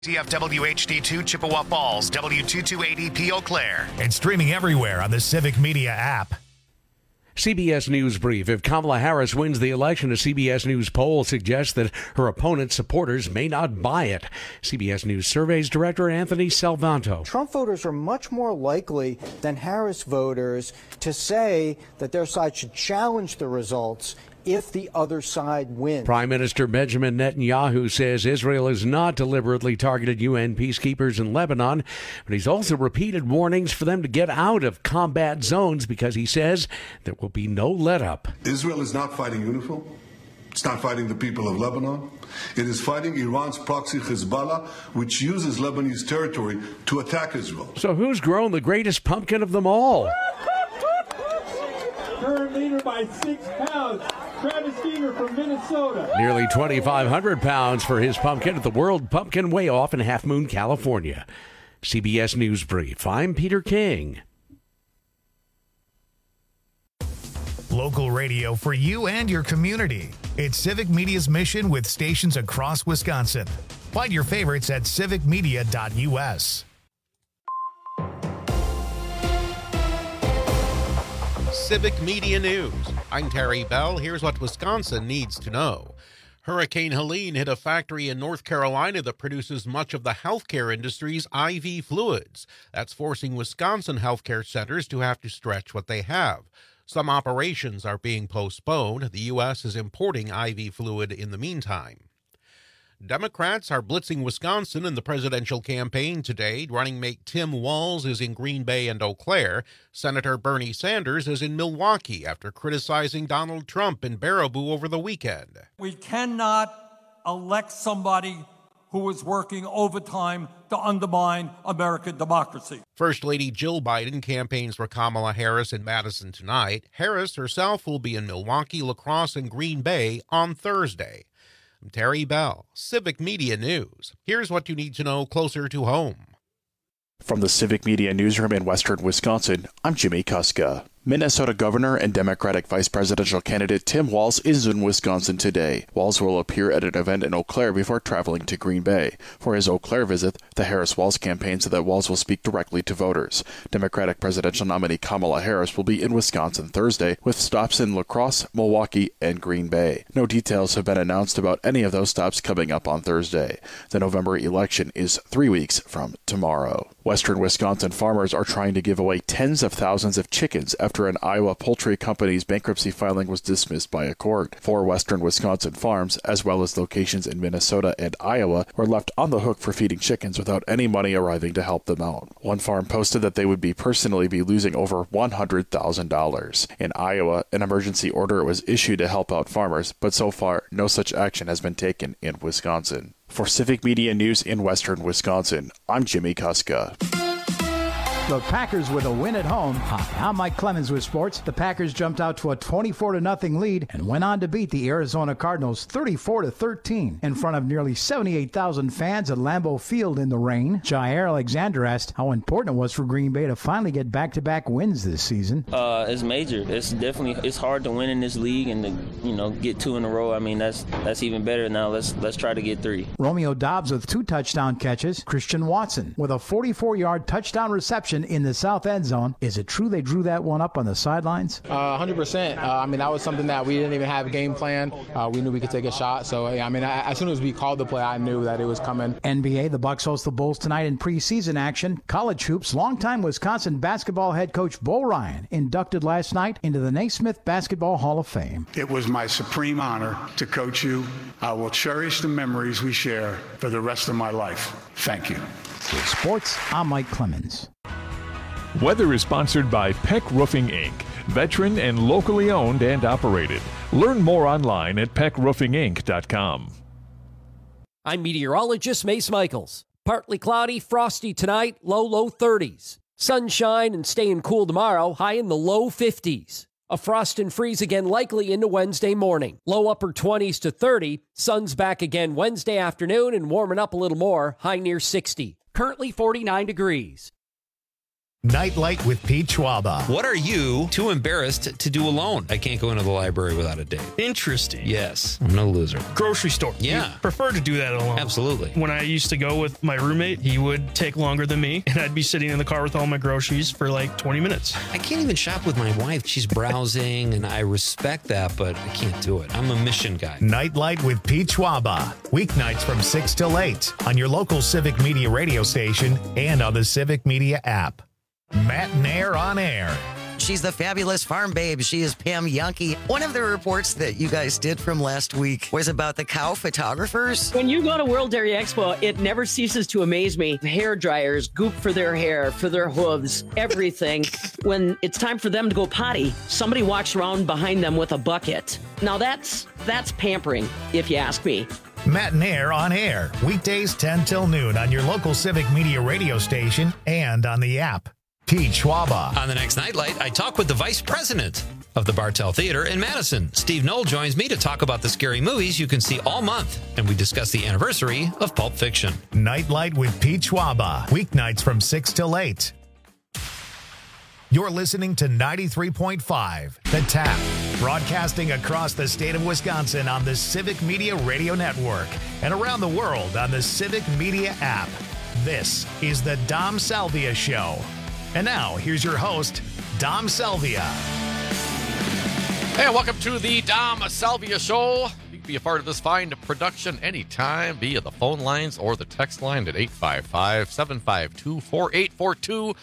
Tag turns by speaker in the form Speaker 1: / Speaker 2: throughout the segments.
Speaker 1: TFW HD2 Chippewa Falls, W2280P Eau Claire.
Speaker 2: And streaming everywhere on the Civic Media app.
Speaker 3: CBS News Brief. If Kamala Harris wins the election, a CBS News poll suggests that her opponent's supporters may not buy it. CBS News Surveys Director Anthony Salvanto.
Speaker 4: Trump voters are much more likely than Harris voters to say that their side should challenge the results if the other side wins.
Speaker 3: Prime Minister Benjamin Netanyahu says Israel has not deliberately targeted UN peacekeepers in Lebanon, but he's also repeated warnings for them to get out of combat zones because he says there will be no let-up.
Speaker 5: Israel is not fighting UNIFIL. It's not fighting the people of Lebanon. It is fighting Iran's proxy Hezbollah, which uses Lebanese territory to attack Israel.
Speaker 3: So who's grown the greatest pumpkin of them all?
Speaker 6: Current leader by 6 pounds. Travis Stever from Minnesota.
Speaker 3: Nearly 2,500 pounds for his pumpkin at the World Pumpkin Weigh-Off in Half Moon, California. CBS News Brief. I'm Peter King.
Speaker 2: Local radio for you and your community. It's Civic Media's mission with stations across Wisconsin. Find your favorites at civicmedia.us.
Speaker 7: Civic Media News. I'm Terry Bell. Here's what Wisconsin needs to know. Hurricane Helene hit a factory in North Carolina that produces much of the healthcare industry's IV fluids. That's forcing Wisconsin healthcare centers to have to stretch what they have. Some operations are being postponed. The U.S. is importing IV fluid in the meantime. Democrats are blitzing Wisconsin in the presidential campaign today. Running mate Tim Walz is in Green Bay and Eau Claire. Senator Bernie Sanders is in Milwaukee after criticizing Donald Trump in Baraboo over the weekend.
Speaker 8: We cannot elect somebody who is working overtime to undermine American democracy.
Speaker 7: First Lady Jill Biden campaigns for Kamala Harris in Madison tonight. Harris herself will be in Milwaukee, La Crosse, and Green Bay on Thursday. I'm Terry Bell, Civic Media News. Here's what you need to know closer to home.
Speaker 9: From the Civic Media Newsroom in western Wisconsin, I'm Jimmy Kuska. Minnesota Governor and Democratic Vice Presidential candidate Tim Walz is in Wisconsin today. Walz will appear at an event in Eau Claire before traveling to Green Bay. For his Eau Claire visit, the Harris-Walz campaign said that Walz will speak directly to voters. Democratic presidential nominee Kamala Harris will be in Wisconsin Thursday, with stops in La Crosse, Milwaukee, and Green Bay. No details have been announced about any of those stops coming up on Thursday. The November election is 3 weeks from tomorrow. Western Wisconsin farmers are trying to give away tens of thousands of chickens after an Iowa poultry company's bankruptcy filing was dismissed by a court. 4 western Wisconsin farms, as well as locations in Minnesota and Iowa, were left on the hook for feeding chickens without any money arriving to help them out. One farm posted that they would personally be losing over $100,000. In Iowa, an emergency order was issued to help out farmers, but so far, no such action has been taken in Wisconsin. For Civic Media News in western Wisconsin, I'm Jimmy Kuska.
Speaker 10: The Packers with a win at home. Hi, I'm Mike Clemens with sports. The Packers jumped out to a 24-0 lead and went on to beat the Arizona Cardinals 34-13 in front of nearly 78,000 fans at Lambeau Field in the rain. Jair Alexander asked how important it was for Green Bay to finally get back-to-back wins this season.
Speaker 11: It's major. It's hard to win in this league and to get 2 in a row. I mean that's even better now. Let's try to get 3.
Speaker 10: Romeo Doubs with 2 touchdown catches. Christian Watson with a 44-yard touchdown reception in the south end zone. Is it true they drew that one up on the sidelines?
Speaker 12: 100%. I mean, that was something that we didn't even have a game plan. We knew we could take a shot. So, I mean, as soon as we called the play, I knew that it was coming.
Speaker 10: NBA, the Bucks host the Bulls tonight in preseason action. College hoops, longtime Wisconsin basketball head coach Bo Ryan inducted last night into the Naismith Basketball Hall of Fame.
Speaker 13: It was my supreme honor to coach you. I will cherish the memories we share for the rest of my life. Thank you.
Speaker 10: With sports, I'm Mike Clemens.
Speaker 14: Weather is sponsored by Peck Roofing, Inc., veteran and locally owned and operated. Learn more online at peckroofinginc.com.
Speaker 15: I'm meteorologist Mace Michaels. Partly cloudy, frosty tonight, low 30s. Sunshine and staying cool tomorrow, high in the low 50s. A frost and freeze again likely into Wednesday morning. Low upper 20s to 30. Sun's back again Wednesday afternoon and warming up a little more, high near 60. Currently 49 degrees.
Speaker 2: Nightlight with Pete Schwaba.
Speaker 16: What are you too embarrassed to do alone? I can't go into the library without a date.
Speaker 17: Interesting.
Speaker 16: Yes, I'm no loser.
Speaker 17: Grocery store.
Speaker 16: Yeah.
Speaker 17: You prefer to do that alone.
Speaker 16: Absolutely.
Speaker 17: When I used to go with my roommate, he would take longer than me, and I'd be sitting in the car with all my groceries for like 20 minutes.
Speaker 16: I can't even shop with my wife. She's browsing, and I respect that, but I can't do it. I'm a mission guy.
Speaker 2: Nightlight with Pete Schwaba. Weeknights from 6 till 8 on your local Civic Media radio station and on the Civic Media app. Matt Nair on air.
Speaker 18: She's the fabulous farm babe. She is Pam Yankee. One of the reports that you guys did from last week was about the cow photographers.
Speaker 19: When you go to World Dairy Expo, it never ceases to amaze me. Hair dryers, goop for their hair, for their hooves, everything. When it's time for them to go potty, somebody walks around behind them with a bucket. Now that's pampering, if you ask me.
Speaker 2: Matt Nair on air. Weekdays 10 till noon on your local Civic Media radio station and on the app. Pete Schwaba.
Speaker 16: On the next Nightlight, I talk with the vice president of the Bartell Theater in Madison. Steve Knoll joins me to talk about the scary movies you can see all month, and we discuss the anniversary of Pulp Fiction.
Speaker 2: Nightlight with Pete Schwaba. Weeknights from 6 till 8. You're listening to 93.5, The Tap, broadcasting across the state of Wisconsin on the Civic Media Radio Network and around the world on the Civic Media app. This is the Dom Salvia Show. And now, here's your host, Dom Salvia.
Speaker 20: Hey, welcome to the Dom Salvia Show. You can be a part of this fine production anytime via the phone lines or the text line at 855-752-4842,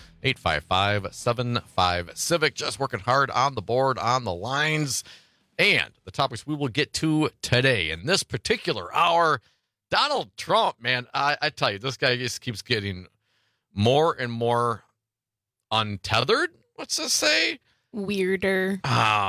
Speaker 20: 855-75-CIVIC. Just working hard on the board, on the lines. And the topics we will get to today in this particular hour, Donald Trump, man, I tell you, this guy just keeps getting more and more untethered. What's this say?
Speaker 21: Weirder.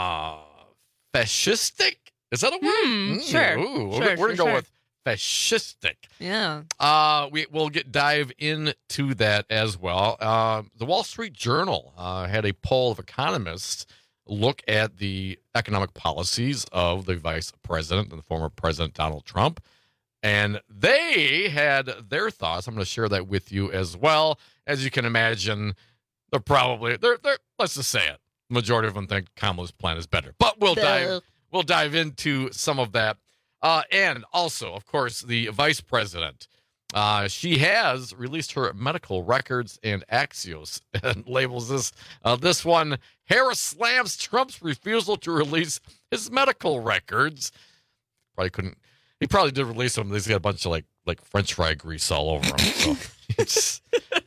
Speaker 20: Fascistic? Is that a word?
Speaker 21: Sure.
Speaker 20: Ooh,
Speaker 21: Sure,
Speaker 20: we're going to go
Speaker 21: sure.
Speaker 20: with fascistic.
Speaker 21: Yeah.
Speaker 20: We'll dive into that as well. The Wall Street Journal had a poll of economists look at the economic policies of the vice president and the former president Donald Trump. And they had their thoughts. I'm going to share that with you as well. As you can imagine, they're let's just say it. The majority of them think Kamala's plan is better. But we'll dive into some of that. And also, of course, the vice president. She has released her medical records and Axios and labels this one, Harris slams Trump's refusal to release his medical records. He probably did release them. He's got a bunch of like French fry grease all over him. So it's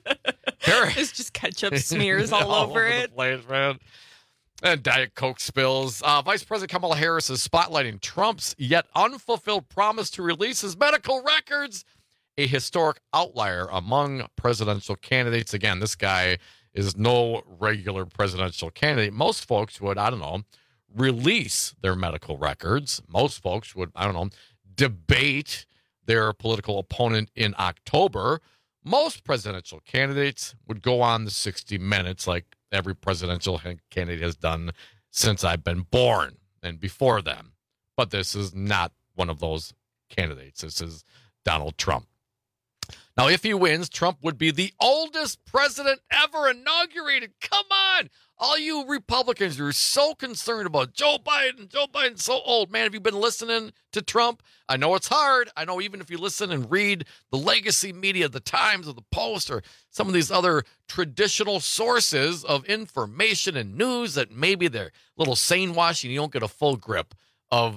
Speaker 21: just ketchup smears all over it.
Speaker 20: The place, man. And Diet Coke spills. Vice President Kamala Harris is spotlighting Trump's yet unfulfilled promise to release his medical records, a historic outlier among presidential candidates. Again, this guy is no regular presidential candidate. Most folks would, release their medical records. Most folks would, debate their political opponent in October. Most presidential candidates would go on the 60 Minutes like every presidential candidate has done since I've been born and before them. But this is not one of those candidates. This is Donald Trump. Now, if he wins, Trump would be the oldest president ever inaugurated. Come on. All you Republicans who are so concerned about Joe Biden. Joe Biden's so old. Man, have you been listening to Trump? I know it's hard. I know even if you listen and read the legacy media, the Times or the Post or some of these other traditional sources of information and news that maybe they're a little sane washing, you don't get a full grip of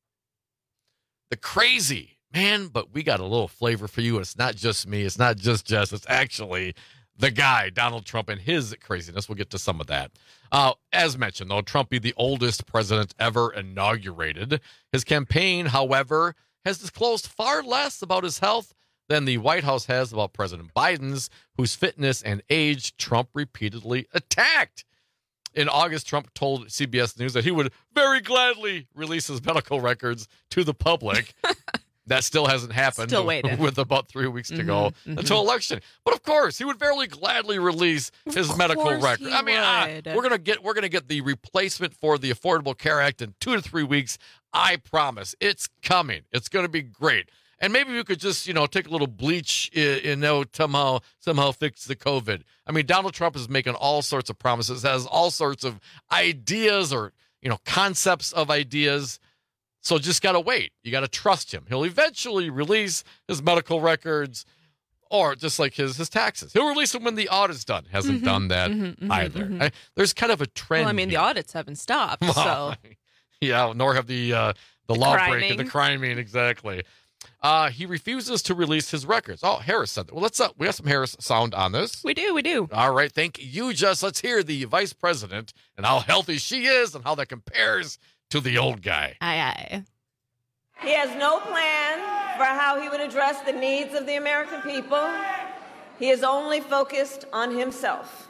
Speaker 20: the crazy. Man, but we got a little flavor for you. It's not just me. It's not just Jess. It's actually the guy, Donald Trump, and his craziness. We'll get to some of that. As mentioned, though, Trump be the oldest president ever inaugurated. His campaign, however, has disclosed far less about his health than the White House has about President Biden's, whose fitness and age Trump repeatedly attacked. In August, Trump told CBS News that he would very gladly release his medical records to the public. That still hasn't happened.
Speaker 21: Still waiting.
Speaker 20: With about 3 weeks to go until election. But of course, he would very gladly release his medical record. I mean, we're gonna get the replacement for the Affordable Care Act in 2 to 3 weeks. I promise. It's coming. It's going to be great. And maybe you could just, take a little bleach and somehow fix the COVID. I mean, Donald Trump is making all sorts of promises, has all sorts of ideas or, concepts of ideas. So just got to wait. You got to trust him. He'll eventually release his medical records or just like his taxes. He'll release them when the audit's done. Hasn't done that either. There's kind of a trend.
Speaker 21: Well, I mean, the audits haven't stopped, so.
Speaker 20: Yeah, nor have the lawbreaking, the
Speaker 21: criming.
Speaker 20: criming, exactly. He refuses to release his records. Oh, Harris said that. Well, we got some Harris sound on this.
Speaker 21: We do.
Speaker 20: All right, thank you, Jess. Let's hear the vice president and how healthy she is and how that compares to the old guy.
Speaker 21: Aye.
Speaker 1: He has no plan for how he would address the needs of the American people. He is only focused on himself.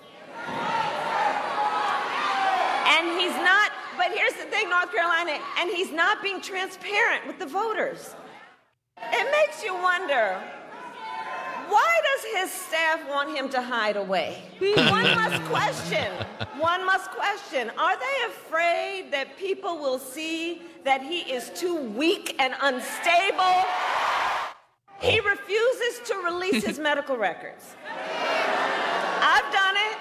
Speaker 1: And he's not, but here's the thing, North Carolina, and he's not being transparent with the voters. It makes you wonder, why does his staff want him to hide away? One must question, are they afraid that people will see that he is too weak and unstable? He refuses to release his medical records. I've done it.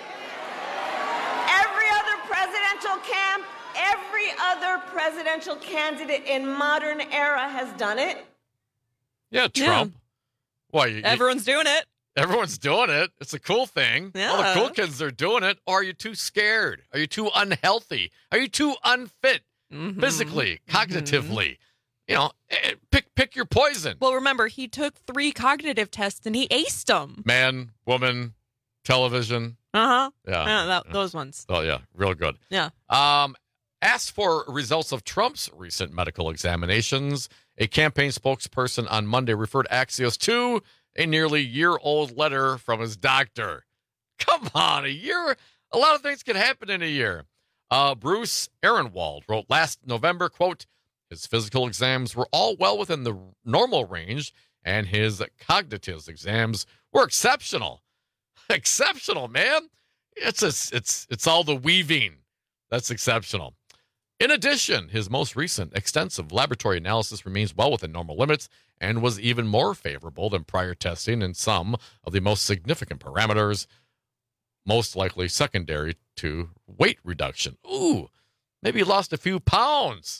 Speaker 1: Every other presidential candidate in modern era has done it.
Speaker 20: Yeah, Trump.
Speaker 21: Yeah.
Speaker 20: Why?
Speaker 21: Everyone's doing it.
Speaker 20: Everyone's doing it. It's a cool thing.
Speaker 21: Yeah.
Speaker 20: All the cool kids are doing it. Or are you too scared? Are you too unhealthy? Are you too unfit physically, cognitively? Pick your poison.
Speaker 21: Well, remember, he took 3 cognitive tests and he aced them.
Speaker 20: Man, woman, television. Yeah.
Speaker 21: Those ones.
Speaker 20: Oh, yeah. Real good.
Speaker 21: Yeah.
Speaker 20: Asked for results of Trump's recent medical examinations, a campaign spokesperson on Monday referred Axios to a nearly year-old letter from his doctor. Come on, a year? A lot of things can happen in a year. Bruce Ehrenwald wrote last November, quote, his physical exams were all well within the normal range, and his cognitive exams were exceptional. Exceptional, man. It's all the weaving. That's exceptional. In addition, his most recent extensive laboratory analysis remains well within normal limits and was even more favorable than prior testing in some of the most significant parameters, most likely secondary to weight reduction. Ooh, maybe he lost a few pounds.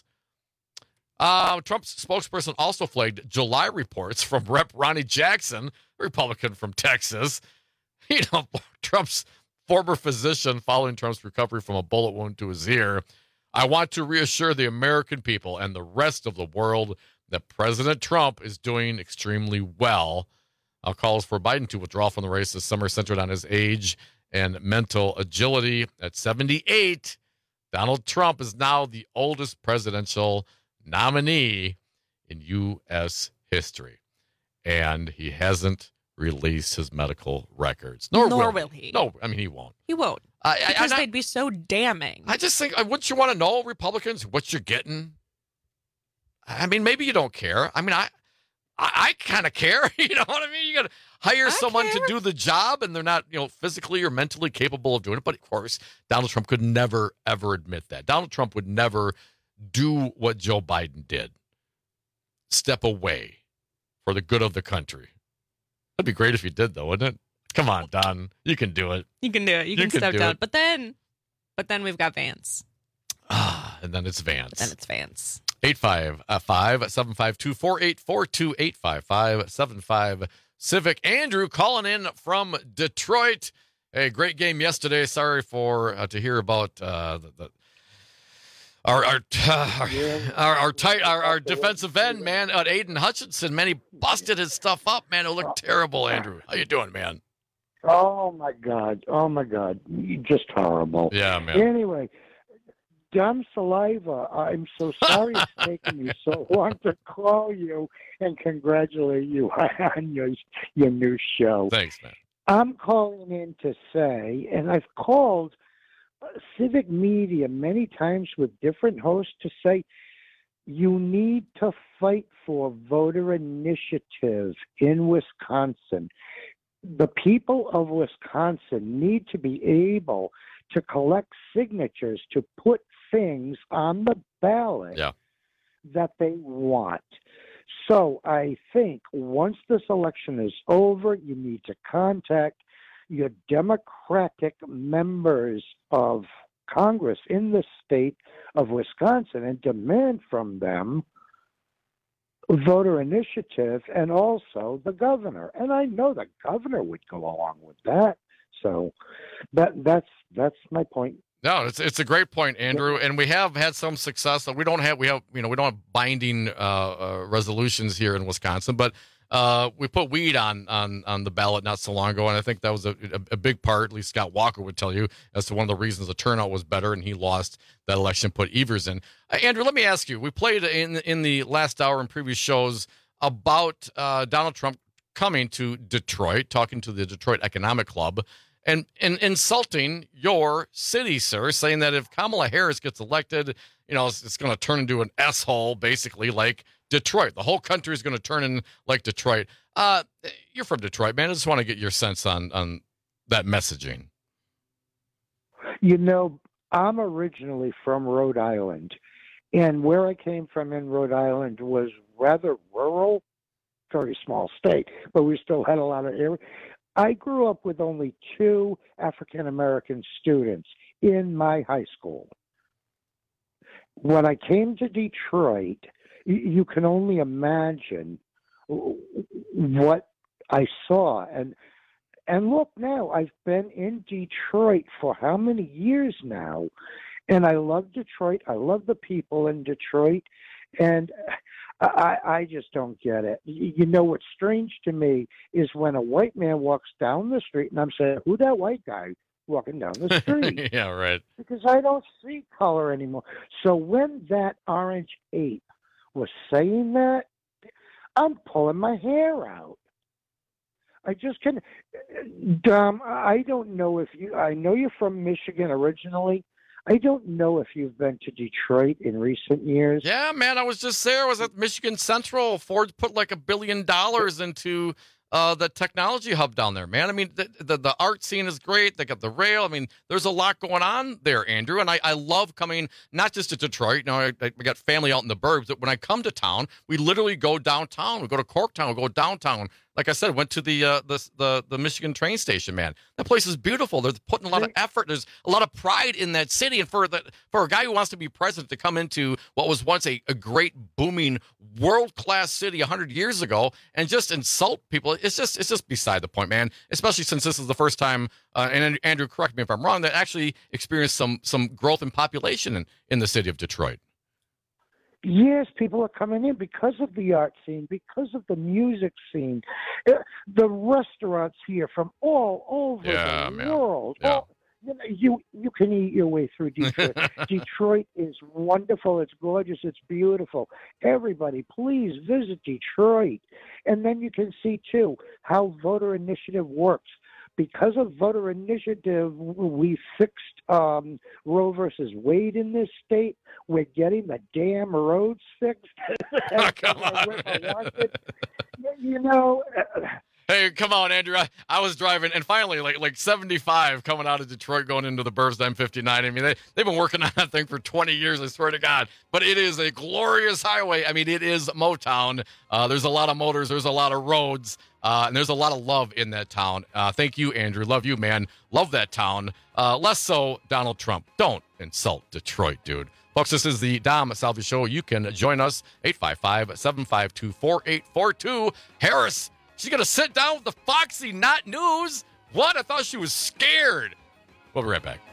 Speaker 20: Trump's spokesperson also flagged July reports from Rep. Ronnie Jackson, Republican from Texas. Trump's former physician following Trump's recovery from a bullet wound to his ear. I want to reassure the American people and the rest of the world that President Trump is doing extremely well. Calls for Biden to withdraw from the race this summer centered on his age and mental agility. At 78, Donald Trump is now the oldest presidential nominee in U.S. history. And he hasn't released his medical records. Nor will he. No, I mean, he won't.
Speaker 21: He won't. Because they'd be so damning.
Speaker 20: I just think, wouldn't you want to know, Republicans, what you're getting? I mean, maybe you don't care. I mean, I kind of care. You know what I mean? You got to hire someone to do the job, and they're not, physically or mentally capable of doing it. But, of course, Donald Trump could never, ever admit that. Donald Trump would never do what Joe Biden did. Step away for the good of the country. That'd be great if you did, though, wouldn't it? Come on, Don. You can do it.
Speaker 21: You can do it. You can step down. But then we've got Vance.
Speaker 20: And then it's Vance.
Speaker 21: 855-752-4842,
Speaker 20: 855-75 Civic. Andrew calling in from Detroit. Hey, great game yesterday. Sorry to hear about our defensive end, man, Aiden Hutchinson. Man, he busted his stuff up, man. It looked terrible, Andrew. How you doing, man?
Speaker 22: Oh my God. Just horrible.
Speaker 20: Yeah, man.
Speaker 22: Anyway, dumb saliva. I'm so sorry it's taken me so long to call you and congratulate you on your new show.
Speaker 20: Thanks, man.
Speaker 22: I'm calling in to say, and I've called Civic Media many times with different hosts to say, you need to fight for voter initiative in Wisconsin. The people of Wisconsin need to be able to collect signatures to put things on the ballot that they want. So I think once this election is over, you need to contact your Democratic members of Congress in the state of Wisconsin and demand from them voter initiative, and also the governor. And I know the governor would go along with that. So that's my point.
Speaker 20: No, it's a great point, Andrew, and we have had some success. We don't have binding resolutions here in Wisconsin, but we put weed on the ballot not so long ago, and I think that was a big part. At least Scott Walker would tell you as to one of the reasons the turnout was better, and he lost that election, put Evers in. Andrew, let me ask you: we played in the last hour in previous shows about Donald Trump coming to Detroit, talking to the Detroit Economic Club. And insulting your city, sir, saying that if Kamala Harris gets elected, it's going to turn into an S-hole, basically, like Detroit. The whole country is going to turn in like Detroit. You're from Detroit, man. I just want to get your sense on that messaging.
Speaker 22: I'm originally from Rhode Island, and where I came from in Rhode Island was rather rural, very small state, but we still had a lot of area. I grew up with only 2 African-American students in my high school. When I came to Detroit, you can only imagine what I saw. And look now, I've been in Detroit for how many years now? And I love Detroit. I love the people in Detroit. And I just don't get it. What's strange to me is when a white man walks down the street and I'm saying, who that white guy walking down the street?
Speaker 20: Yeah, right.
Speaker 22: Because I don't see color anymore. So when that orange ape was saying that, I'm pulling my hair out. I just can't. Dom, I don't know I know you're from Michigan originally. I don't know if you've been to Detroit in recent years.
Speaker 20: Yeah, man, I was just there. I was at Michigan Central. Ford put like $1 billion into the technology hub down there, man. I mean, the art scene is great. They got the rail. I mean, there's a lot going on there, Andrew. And I love coming not just to Detroit. I got family out in the burbs. But when I come to town, we literally go downtown. We go to Corktown. We go downtown. Like I said, went to the Michigan train station, man. That place is beautiful. They're putting a lot of effort. There's a lot of pride in that city. And for a guy who wants to be president to come into what was once a great, booming, world-class city 100 years ago and just insult people, it's just beside the point, man. Especially since this is the first time, and Andrew, correct me if I'm wrong, that actually experienced some growth in population in the city of Detroit.
Speaker 22: Yes, people are coming in because of the art scene, because of the music scene, the restaurants here from all over the world.
Speaker 20: Yeah.
Speaker 22: You can eat your way through Detroit. Detroit is wonderful. It's gorgeous. It's beautiful. Everybody, please visit Detroit. And then you can see, too, how voter initiative works. Because of voter initiative, we fixed Roe versus Wade in this state. We're getting the damn roads fixed.
Speaker 20: Come on. Hey, come on, Andrew. I was driving, and finally, like 75 coming out of Detroit, going into the burbs, M59. I mean, they've been working on that thing for 20 years, I swear to God. But it is a glorious highway. I mean, it is Motown. There's a lot of motors. There's a lot of roads. And there's a lot of love in that town. Thank you, Andrew. Love you, man. Love that town. Less so Donald Trump. Don't insult Detroit, dude. Folks, this is the Dom Salvi Show. You can join us, 855-752-4842. Harris, she's going to sit down with the Foxy Not News? What? I thought she was scared. We'll be right back.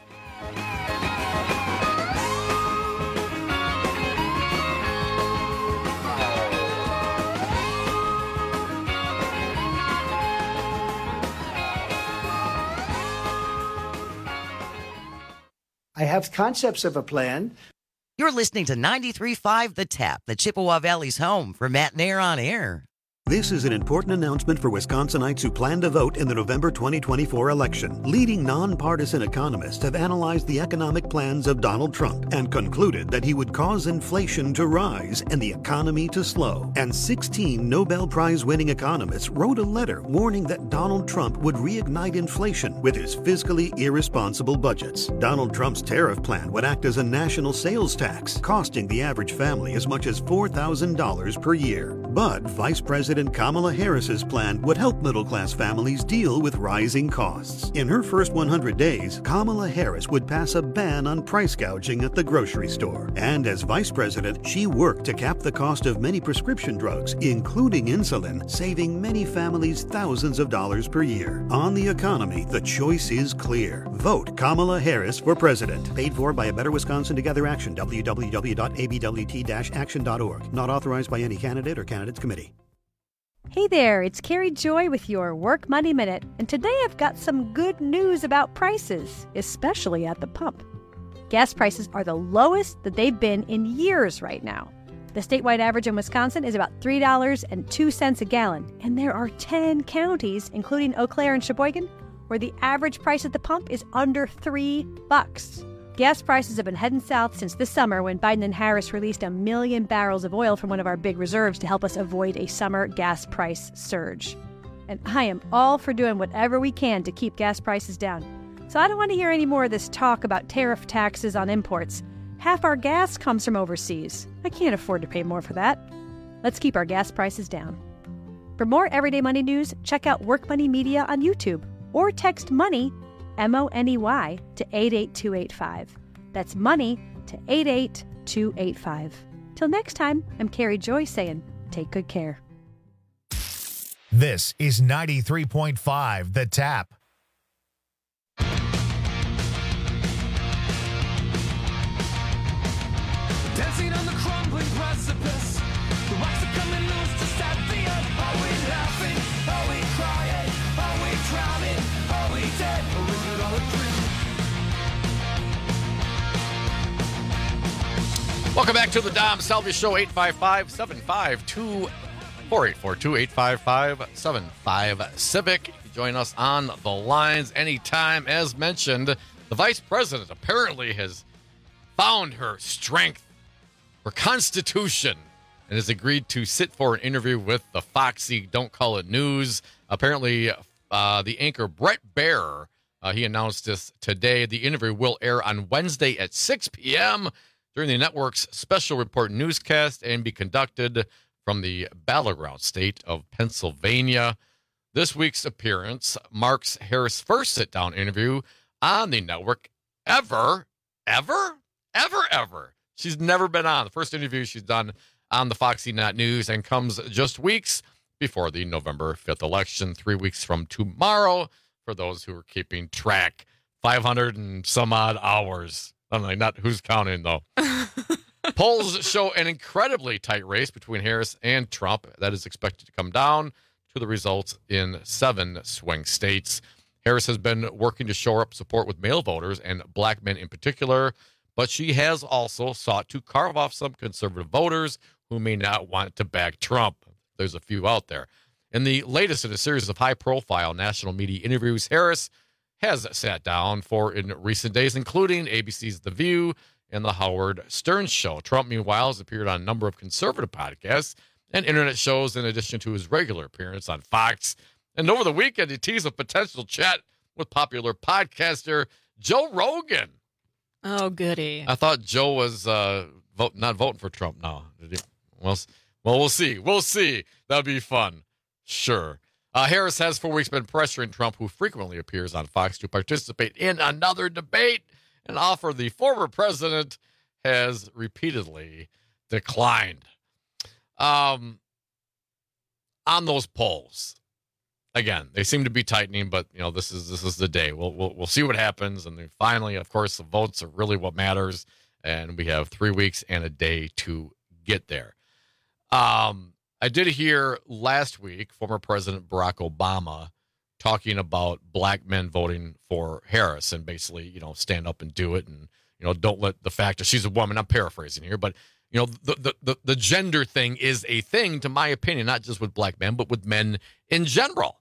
Speaker 4: I have concepts of a plan.
Speaker 18: You're listening to 93.5 The Tap, the Chippewa Valley's home for Matt Nair on Air.
Speaker 5: This is an important announcement for Wisconsinites who plan to vote in the November 2024 election. Leading nonpartisan economists have analyzed the economic plans of Donald Trump and concluded that he would cause inflation to rise and the economy to slow. And 16 Nobel Prize-winning economists wrote a letter warning that Donald Trump would reignite inflation with his fiscally irresponsible budgets. Donald Trump's tariff plan would act as a national sales tax, costing the average family as much as $4,000 per year. But Vice President Kamala Harris's plan would help middle-class families deal with rising costs. In her first 100 days, Kamala Harris would pass a ban on price gouging at the grocery store. And as vice president, she worked to cap the cost of many prescription drugs, including insulin, saving many families thousands of dollars per year. On the economy, the choice is clear. Vote Kamala Harris for president. Paid for by A Better Wisconsin Together Action, www.abwt-action.org. Not authorized by any candidate or candidates committee.
Speaker 3: Hey there, it's Carrie Joy with your Work Money Minute, and today I've got some good news about prices, especially at the pump. Gas prices are the lowest that they've been in years right now. The statewide average in Wisconsin is about $3.02 a gallon, and there are 10 counties, including Eau Claire and Sheboygan, where the average price at the pump is under $3. Gas prices have been heading south since this summer when Biden and Harris released 1 million barrels of oil from one of our big reserves to help us avoid a summer gas price surge. And I am all for doing whatever we can to keep gas prices down. So I don't want to hear any more of this talk about tariff taxes on imports. Half our gas comes from overseas. I can't afford to pay more for that. Let's keep our gas prices down. For more everyday money news, check out Work Money Media on YouTube or text MONEY, MONEY, to 88285. That's money to 88285. Till next time, I'm Carrie Joy saying, take good care.
Speaker 2: This is 93.5 The Tap.
Speaker 6: Dancing on the crumbling precipice. The rocks are coming loose to set the earth. Are we laughing? Are we crying? Are we drowning? Are we dead? Or is it all a dream?
Speaker 20: Welcome back to the Dom Salvi Show, 855-752-4842, 855-755-CIVIC. You can join us on the lines anytime. As mentioned, the vice president apparently has found her strength, her constitution, and has agreed to sit for an interview with the Foxy Don't Call It News. Apparently, the anchor Brett Baer, he announced this today. The interview will air on Wednesday at 6 p.m. during the network's special report newscast and be conducted from the battleground state of Pennsylvania. This week's appearance marks Harris' first sit-down interview on the network ever. She's never been on. The first interview she's done on the Foxy Not News and comes just weeks before the November 5th election, 3 weeks from tomorrow, for those who are keeping track. 500 and some odd hours. I'm like, not who's counting, though. Polls show an incredibly tight race between Harris and Trump that is expected to come down to the results in 7 swing states. Harris has been working to shore up support with male voters and black men in particular, but she has also sought to carve off some conservative voters who may not want to back Trump. There's a few out there. In the latest in a series of high-profile national media interviews, Harris has sat down for in recent days, including ABC's The View and the Howard Stern Show. Trump, meanwhile, has appeared on a number of conservative podcasts and internet shows in addition to his regular appearance on Fox. And over the weekend, he teased a potential chat with popular podcaster Joe Rogan.
Speaker 21: Oh, goody.
Speaker 20: I thought Joe was not voting for Trump now. Well, we'll see. We'll see. That'll be fun. Sure. Harris has for weeks been pressuring Trump, who frequently appears on Fox, to participate in another debate, an offer the former president has repeatedly declined. On those polls, again, they seem to be tightening, but this is the day. We'll see what happens, and then finally, of course, the votes are really what matters, and we have 3 weeks and a day to get there. I did hear last week former President Barack Obama talking about black men voting for Harris and basically, stand up and do it, and don't let the fact that she's a woman. I'm paraphrasing here, but the gender thing is a thing, to my opinion, not just with black men, but with men in general.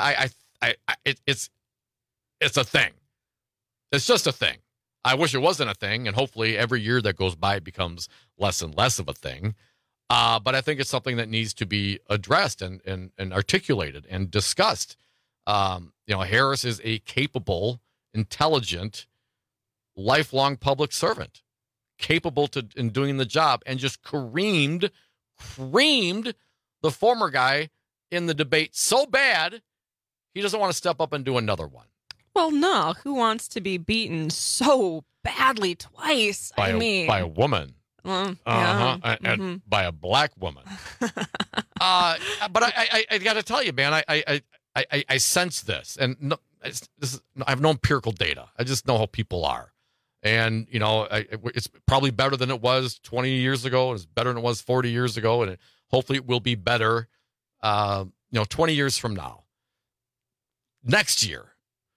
Speaker 20: It's a thing. It's just a thing. I wish it wasn't a thing, and hopefully every year that goes by it becomes less and less of a thing. But I think it's something that needs to be addressed and articulated and discussed. Harris is a capable, intelligent, lifelong public servant, capable in doing the job, and just creamed the former guy in the debate so bad, he doesn't want to step up and do another one.
Speaker 21: Well, no. Who wants to be beaten so badly twice?
Speaker 20: By a woman.
Speaker 21: Yeah.
Speaker 20: And by a black woman. But I got to tell you, man, I sense this. And I have no empirical data. I just know how people are. And, it's probably better than it was 20 years ago. It's better than it was 40 years ago. And hopefully it will be better, 20 years from now. Next year.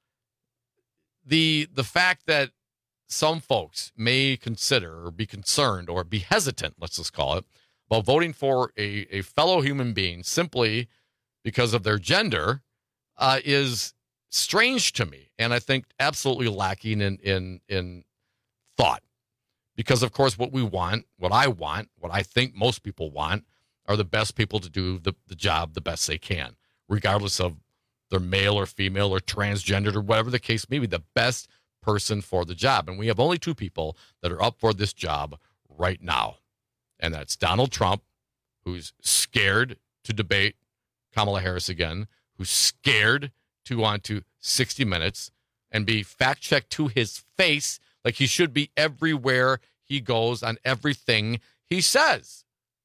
Speaker 20: The fact that some folks may consider or be concerned or be hesitant, let's just call it, about voting for a fellow human being simply because of their gender is strange to me. And I think absolutely lacking in thought. Because, of course, what I think most people want are the best people to do the job the best they can, regardless of they're male or female or transgendered or whatever the case may be, the best person for the job. And we have only two people that are up for this job right now. And that's Donald Trump, who's scared to debate Kamala Harris again, who's scared to go on to 60 Minutes and be fact-checked to his face like he should be everywhere he goes on everything he says.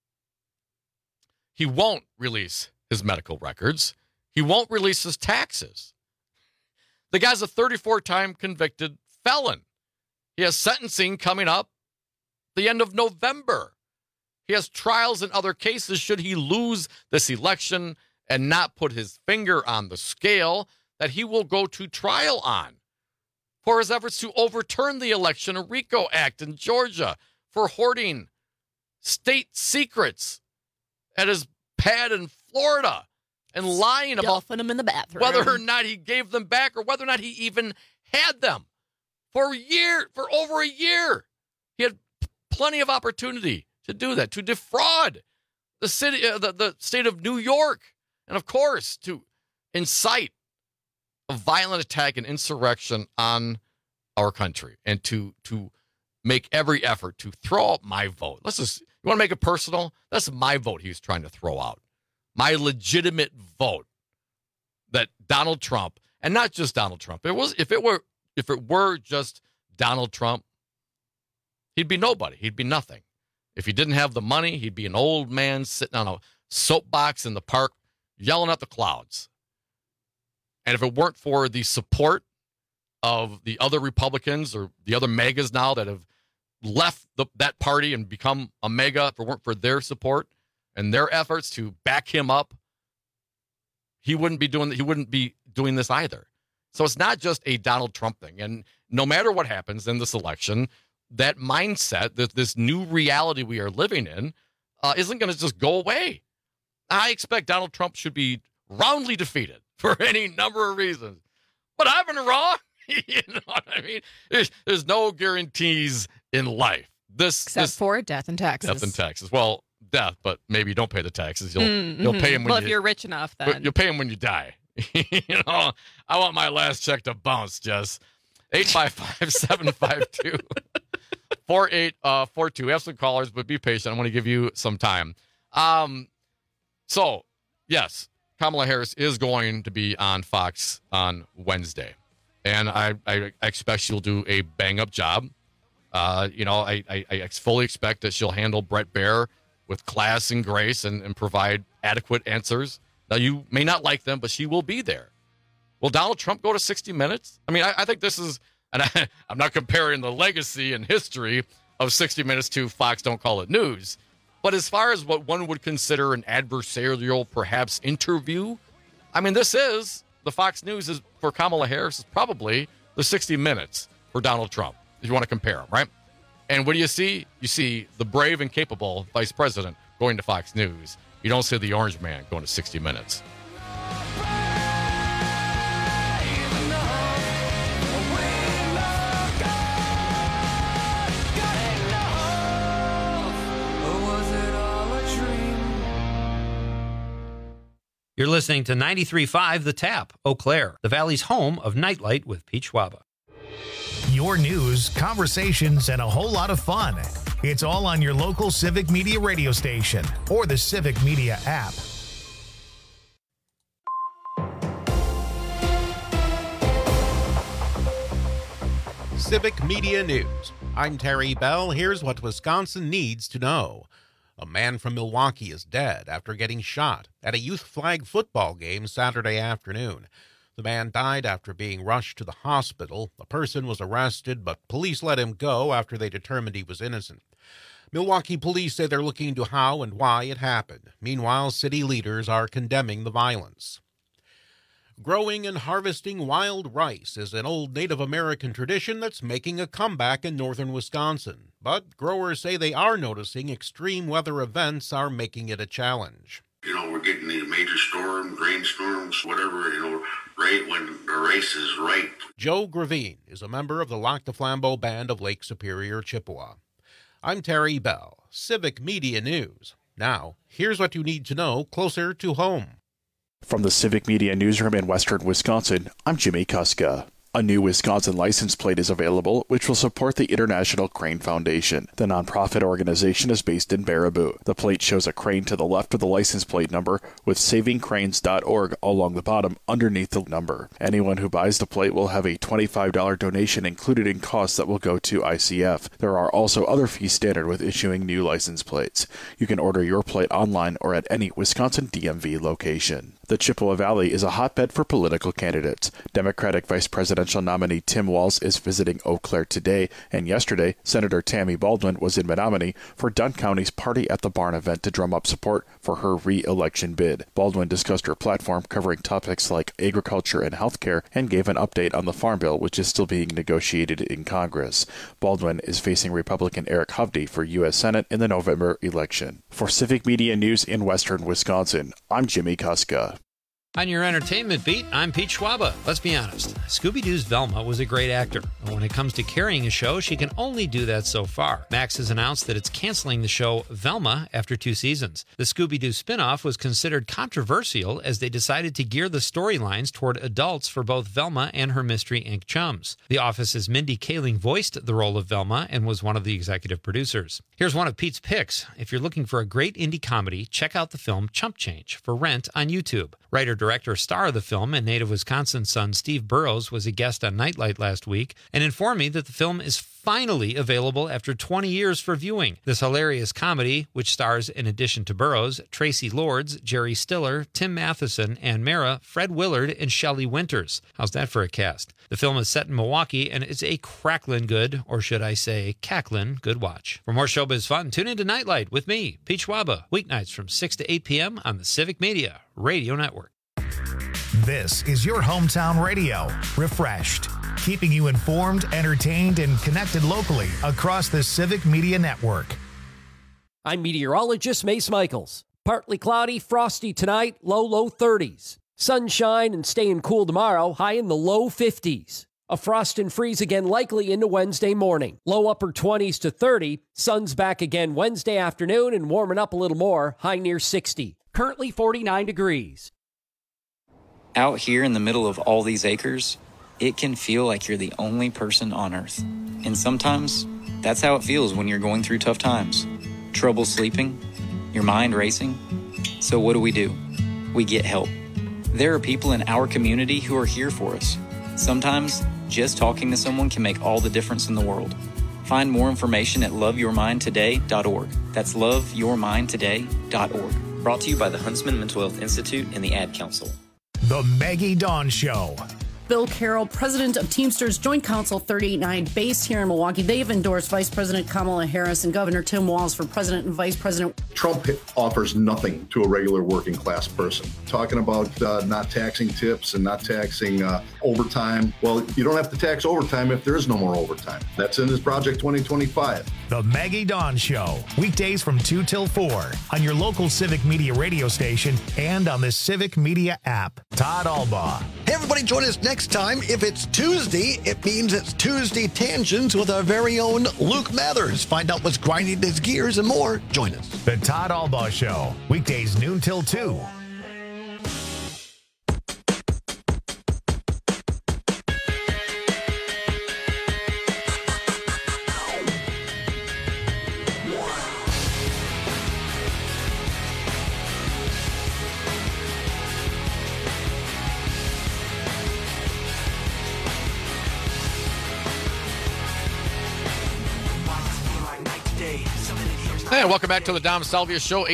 Speaker 20: He won't release his medical records. He won't release his taxes. The guy's a 34-time convicted felon. He has sentencing coming up the end of November. He has trials in other cases should he lose this election and not put his finger on the scale that he will go to trial on for his efforts to overturn the election, a RICO Act in Georgia, for hoarding state secrets at his pad in Florida. And lying about
Speaker 21: them in the bathroom,
Speaker 20: whether or not he gave them back or whether or not he even had them for over a year. He had plenty of opportunity to do that, to defraud the city, the state of New York, and of course to incite a violent attack and insurrection on our country, and to make every effort to throw out my vote. You want to make it personal? That's my vote he was trying to throw out. My legitimate vote that Donald Trump, and not just Donald Trump, if it were just Donald Trump, he'd be nobody. He'd be nothing. If he didn't have the money, he'd be an old man sitting on a soapbox in the park yelling at the clouds. And if it weren't for the support of the other Republicans or the other megas now that have left that party and become a mega, if it weren't for their support and their efforts to back him up, he wouldn't be doing this either. So it's not just a Donald Trump thing. And no matter what happens in this election, that mindset, that this new reality we are living in, isn't going to just go away. I expect Donald Trump should be roundly defeated for any number of reasons. But I've been wrong. You know what I mean? There's no guarantees in life.
Speaker 21: Except for death and taxes.
Speaker 20: Death and taxes. Well, death, but maybe you don't pay the taxes. You'll pay them
Speaker 21: if you're rich enough, then.
Speaker 20: You'll pay them when you die. I want my last check to bounce, Jess. 855-752-4842. We have some callers, but be patient. I want to give you some time. So, yes, Kamala Harris is going to be on Fox on Wednesday. And I expect she'll do a bang-up job. I fully expect that she'll handle Brett Baier with class and grace and provide adequate answers. Now, you may not like them, but she will be there. Will Donald Trump go to 60 Minutes? I mean, I think this is, and I'm not comparing the legacy and history of 60 Minutes to Fox Don't Call It News, but as far as what one would consider an adversarial, perhaps, interview, I mean, the Fox News is for Kamala Harris is probably the 60 Minutes for Donald Trump, if you want to compare them, right? And what do you see? You see the brave and capable vice president going to Fox News. You don't see the orange man going to 60 Minutes.
Speaker 16: You're listening to 93.5 The Tap, Eau Claire, the Valley's home of Nightlight with Pete Schwaba.
Speaker 2: Your news, conversations, and a whole lot of fun. It's all on your local Civic Media radio station or the Civic Media app.
Speaker 7: Civic Media News. I'm Terry Bell. Here's what Wisconsin needs to know. A man from Milwaukee is dead after getting shot at a youth flag football game Saturday afternoon. The man died after being rushed to the hospital. The person was arrested, but police let him go after they determined he was innocent. Milwaukee police say they're looking into how and why it happened. Meanwhile, city leaders are condemning the violence. Growing and harvesting wild rice is an old Native American tradition that's making a comeback in northern Wisconsin. But growers say they are noticing extreme weather events are making it a challenge.
Speaker 8: We're getting these major storms, rainstorms, whatever, right when the rice is ripe.
Speaker 7: Joe Gravine is a member of the Lac du Flambeau Band of Lake Superior, Chippewa. I'm Terry Bell, Civic Media News. Now, here's what you need to know closer to home.
Speaker 9: From the Civic Media Newsroom in western Wisconsin, I'm Jimmy Kuska. A new Wisconsin license plate is available, which will support the International Crane Foundation. The nonprofit organization is based in Baraboo. The plate shows a crane to the left of the license plate number with savingcranes.org along the bottom underneath the number. Anyone who buys the plate will have a $25 donation included in costs that will go to ICF. There are also other fees standard with issuing new license plates. You can order your plate online or at any Wisconsin DMV location. The Chippewa Valley is a hotbed for political candidates. Democratic Vice Presidential nominee Tim Walz is visiting Eau Claire today, and yesterday, Senator Tammy Baldwin was in Menominee for Dunn County's Party at the Barn event to drum up support for her re-election bid. Baldwin discussed her platform covering topics like agriculture and healthcare and gave an update on the Farm Bill, which is still being negotiated in Congress. Baldwin is facing Republican Eric Hovde for U.S. Senate in the November election. For Civic Media News in western Wisconsin, I'm Jimmy Kuska.
Speaker 16: On your entertainment beat, I'm Pete Schwaba. Let's be honest, Scooby-Doo's Velma was a great actor, but when it comes to carrying a show, she can only do that so far. Max has announced that it's canceling the show Velma after 2 seasons. The Scooby-Doo spinoff was considered controversial as they decided to gear the storylines toward adults for both Velma and her Mystery Inc. chums. The Office's Mindy Kaling voiced the role of Velma and was one of the executive producers. Here's one of Pete's picks. If you're looking for a great indie comedy, check out the film Chump Change for rent on YouTube. Writer-director star of the film and native Wisconsin son Steve Burrows was a guest on Nightlight last week and informed me that the film is finally available after 20 years for viewing. This hilarious comedy, which stars, in addition to Burrows, Tracy Lords, Jerry Stiller, Tim Matheson, Ann Mara, Fred Willard, and Shelley Winters. How's that for a cast? The film is set in Milwaukee, and it's a cracklin' good, or should I say, cacklin' good watch. For more showbiz fun, tune into Nightlight with me, Pete Schwaba, weeknights from 6 to 8 p.m. on the Civic Media Radio Network.
Speaker 2: This is your hometown radio, refreshed, keeping you informed, entertained, and connected locally across the Civic Media Network.
Speaker 15: I'm meteorologist Mace Michaels. Partly cloudy, frosty tonight, low 30s. Sunshine and staying cool tomorrow, high in the low 50s. A frost and freeze again likely into Wednesday morning. Low upper 20s to 30. Sun's back again Wednesday afternoon and warming up a little more, high near 60. Currently 49 degrees.
Speaker 23: Out here in the middle of all these acres, it can feel like you're the only person on Earth. And sometimes, that's how it feels when you're going through tough times. Trouble sleeping, your mind racing. So what do? We get help. There are people in our community who are here for us. Sometimes, just talking to someone can make all the difference in the world. Find more information at loveyourmindtoday.org. That's loveyourmindtoday.org. Brought to you by the Huntsman Mental Health Institute and the Ad Council.
Speaker 2: The Maggie Dawn Show.
Speaker 24: Bill Carroll, president of Teamsters Joint Council 389, based here in Milwaukee. They've endorsed Vice President Kamala Harris and Governor Tim Walz for president and vice president.
Speaker 25: Trump offers nothing to a regular working class person. Talking about not taxing tips and not taxing overtime. Well, you don't have to tax overtime if there is no more overtime. That's in his Project 2025.
Speaker 2: The Maggie Dawn Show, weekdays from 2 till 4 on your local Civic Media radio station and on the Civic Media app. Todd Albaugh.
Speaker 26: Hey, everybody, join us next time. If it's Tuesday, it means it's Tuesday Tangents with our very own Luke Mathers. Find out what's grinding his gears and more. Join us.
Speaker 2: The Todd Albaugh Show, weekdays noon till 2.
Speaker 20: Hey, welcome back to the Dom Salvia Show,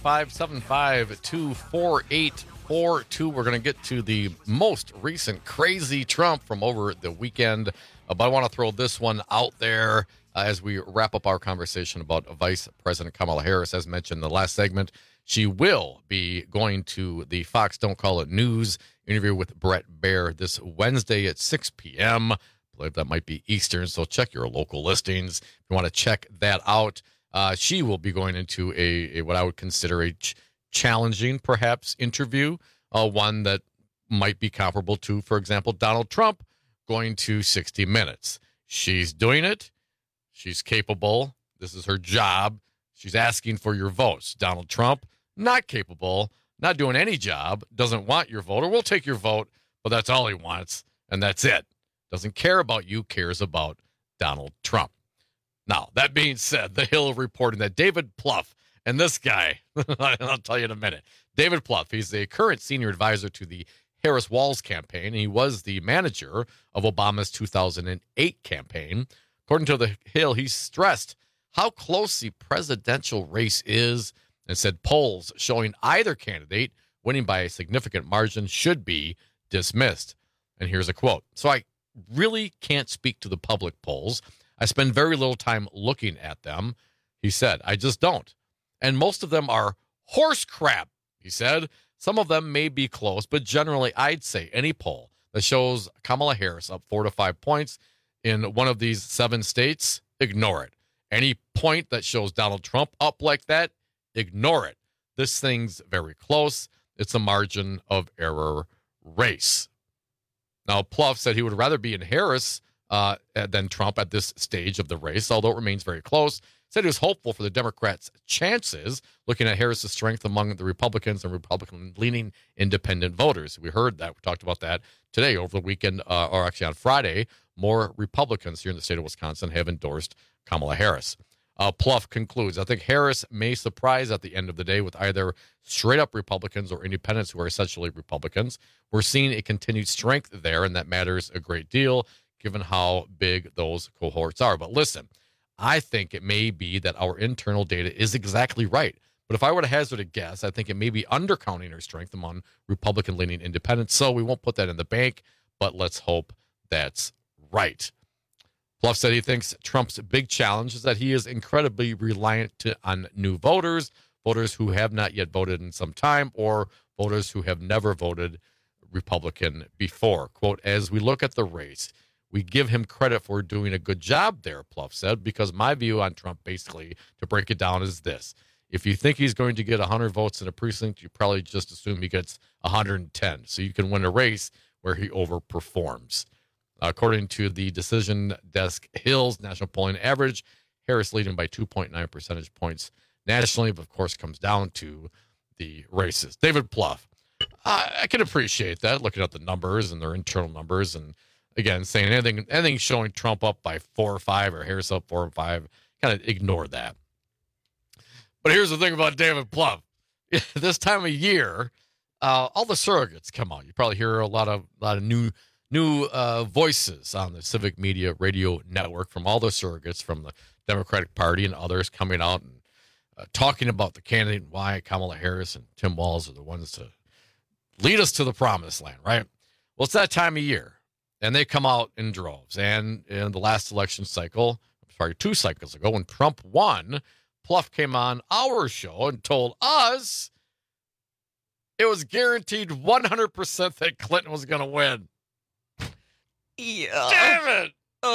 Speaker 20: 855-752-4842. We're going to get to the most recent crazy Trump from over the weekend. But I want to throw this one out there as we wrap up our conversation about Vice President Kamala Harris. As mentioned in the last segment, she will be going to the Fox Don't Call It News interview with Bret Baier this Wednesday at 6 p.m. I believe that might be Eastern, so check your local listings if you want to check that out. She will be going into a what I would consider a challenging, perhaps, interview, one that might be comparable to, for example, Donald Trump going to 60 Minutes. She's doing it. She's capable. This is her job. She's asking for your votes. Donald Trump, not capable, not doing any job, doesn't want your vote, or will take your vote, but that's all he wants, and that's it. Doesn't care about you, cares about Donald Trump. Now, that being said, The Hill reporting that David Plouffe, and this guy, I'll tell you in a minute, David Plouffe, he's the current senior advisor to the Harris-Walz campaign, and he was the manager of Obama's 2008 campaign. According to The Hill, he stressed how close the presidential race is and said polls showing either candidate winning by a significant margin should be dismissed. And here's a quote. So I really can't speak to the public polls. I spend very little time looking at them, he said. I just don't. And most of them are horse crap, he said. Some of them may be close, but generally I'd say any poll that shows Kamala Harris up 4 to 5 points in one of these 7 states, ignore it. Any point that shows Donald Trump up like that, ignore it. This thing's very close. It's a margin of error race. Now, Plouffe said he would rather be in Harris than Trump at this stage of the race, although it remains very close. Said he was hopeful for the Democrats' chances, looking at Harris's strength among the Republicans and Republican-leaning independent voters. We heard that. We talked about that today over the weekend, or actually on Friday. More Republicans here in the state of Wisconsin have endorsed Kamala Harris. Plouffe concludes, I think Harris may surprise at the end of the day with either straight-up Republicans or independents who are essentially Republicans. We're seeing a continued strength there, and that matters a great deal given how big those cohorts are. But listen, I think it may be that our internal data is exactly right. But if I were to hazard a guess, I think it may be undercounting our strength among Republican-leaning independents. So we won't put that in the bank, but let's hope that's right. Plouffe said he thinks Trump's big challenge is that he is incredibly reliant on new voters, voters who have not yet voted in some time, or voters who have never voted Republican before. Quote, as we look at the race, we give him credit for doing a good job there, Plouffe said, because my view on Trump, basically, to break it down, is this. If you think he's going to get 100 votes in a precinct, you probably just assume he gets 110. So you can win a race where he overperforms. According to the Decision Desk Hill's national polling average, Harris leading by 2.9 percentage points nationally, but of course comes down to the races. David Plouffe, I can appreciate that, looking at the numbers and their internal numbers, and again, saying anything showing Trump up by 4 or 5 or Harris up 4 or 5, kind of ignore that. But here's the thing about David Plouffe. This time of year, all the surrogates come out. You probably hear a lot of new voices on the Civic Media Radio Network from all the surrogates from the Democratic Party and others coming out and talking about the candidate and why Kamala Harris and Tim Walz are the ones to lead us to the promised land, right? Well, it's that time of year. And they come out in droves. And in the last election cycle, 2 cycles ago, when Trump won, Plouffe came on our show and told us it was guaranteed 100% that Clinton was going to win.
Speaker 21: Yeah.
Speaker 20: Damn it.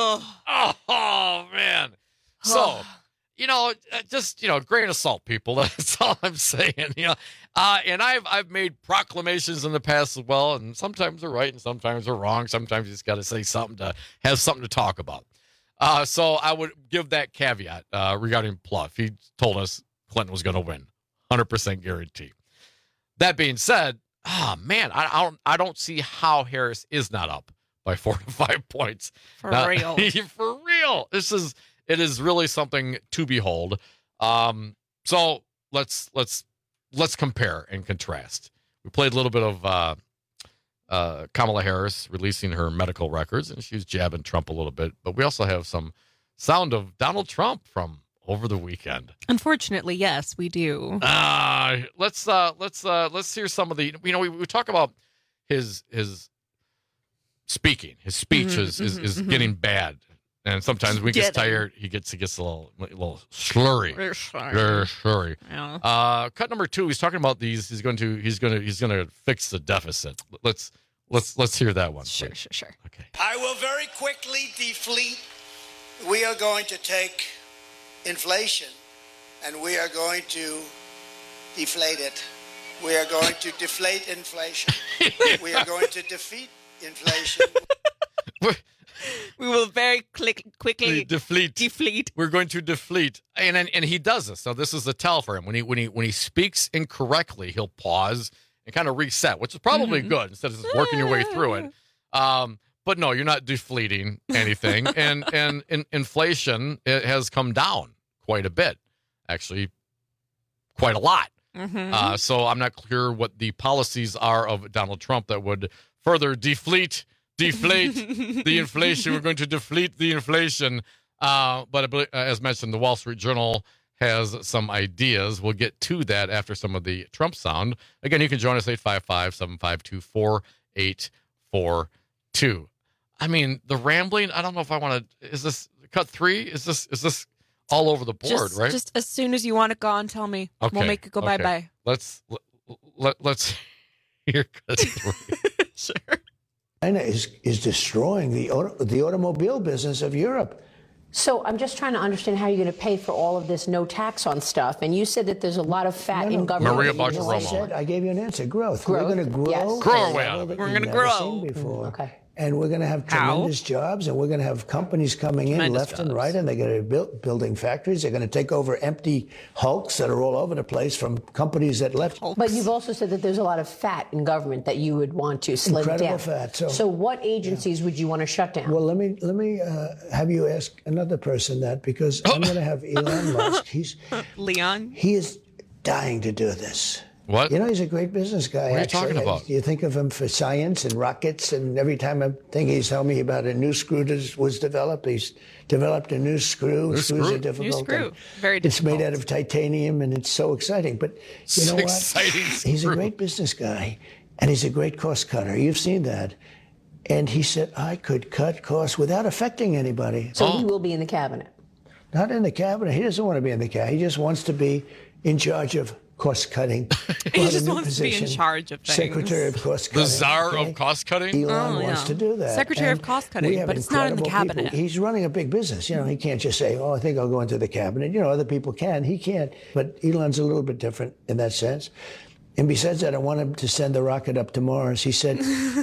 Speaker 20: Oh, man. So, just, grain of salt, people. That's all I'm saying, and I've made proclamations in the past as well, and sometimes they're right and sometimes they're wrong. Sometimes you just got to say something to have something to talk about. So I would give that caveat regarding Plouffe. He told us Clinton was going to win, 100% guarantee. That being said, man, I don't see how Harris is not up by 4 to 5 points.
Speaker 21: For real.
Speaker 20: For real. It is really something to behold. So let's compare and contrast. We played a little bit of Kamala Harris releasing her medical records, and she was jabbing Trump a little bit. But we also have some sound of Donald Trump from over the weekend.
Speaker 21: Unfortunately, yes, we do.
Speaker 20: Let's hear some of the. We talk about his speaking. His speech is getting bad, and sometimes we get tired. He gets a little slurry. Slurry.
Speaker 21: Yeah.
Speaker 20: Cut number 2. He's talking about these. He's going to fix the deficit. Let's hear that one.
Speaker 21: Sure.
Speaker 20: Okay.
Speaker 4: I will very quickly deflate. We are going to take inflation and we are going to deflate it. We are going to deflate inflation. We are going to defeat inflation.
Speaker 21: We will very quickly deflate.
Speaker 20: We're going to deflate, and he does this. So this is a tell for him. When he speaks incorrectly, he'll pause and kind of reset, which is probably good instead of just working your way through it. But no, you're not deflating anything, and inflation, it has come down quite a bit, actually, quite a lot. So I'm not clear what the policies are of Donald Trump that would further deflate the inflation. We're going to deflate the inflation. But as mentioned, the Wall Street Journal has some ideas. We'll get to that after some of the Trump sound. Again, you can join us 855-752-4842. I mean, the rambling, I don't know if I want to, is this cut 3? Is this all over the board, right?
Speaker 21: Just as soon as you want it gone, tell me.
Speaker 20: Okay.
Speaker 21: We'll make it go bye-bye.
Speaker 20: Let's hear cut 3.
Speaker 21: Sure.
Speaker 4: China is destroying the automobile business of Europe.
Speaker 10: So I'm just trying to understand how you're going to pay for all of this no tax on stuff. And you said that there's a lot of fat in government.
Speaker 20: Maria Bartiromo.
Speaker 4: I gave you an answer. Growth. We're going to grow.
Speaker 10: Yes.
Speaker 20: Grow our way out of it.
Speaker 21: We're going to grow.
Speaker 4: Okay. And we're going to have tremendous jobs, and we're going to have companies coming in left and right, and they're going to be building factories. They're going to take over empty hulks that are all over the place from companies that left.
Speaker 10: But you've also said that there's a lot of fat in government that you would want to slim down.
Speaker 4: Incredible fat.
Speaker 10: So what agencies would you want to shut down?
Speaker 4: Well, let me have you ask another person that, because I'm going to have Elon Musk.
Speaker 21: Leon?
Speaker 4: He is dying to do this.
Speaker 20: What?
Speaker 4: He's a great business guy.
Speaker 20: What are you talking about?
Speaker 4: You think of him for science and rockets, and every time I think he's telling me about a new screw that was developed, he's developed a new screw. Screws are difficult.
Speaker 21: New screw. Very difficult.
Speaker 4: It's made out of titanium, and it's so exciting. But you know what?
Speaker 20: Exciting
Speaker 4: He's a great business guy, and he's a great cost cutter. You've seen that. And he said, I could cut costs without affecting anybody.
Speaker 10: So he will be in the cabinet?
Speaker 4: Not in the cabinet. He doesn't want to be in the cabinet. He just wants to be in charge of cost cutting.
Speaker 21: He just wants to be in charge of things.
Speaker 4: Secretary of cost cutting.
Speaker 20: The czar of cost cutting?
Speaker 4: Elon wants to do that.
Speaker 21: Secretary of cost cutting, but it's not in the cabinet.
Speaker 4: People. He's running a big business. He can't just say, I think I'll go into the cabinet. Other people can. He can't. But Elon's a little bit different in that sense. And besides that, I want him to send the rocket up to Mars. He said,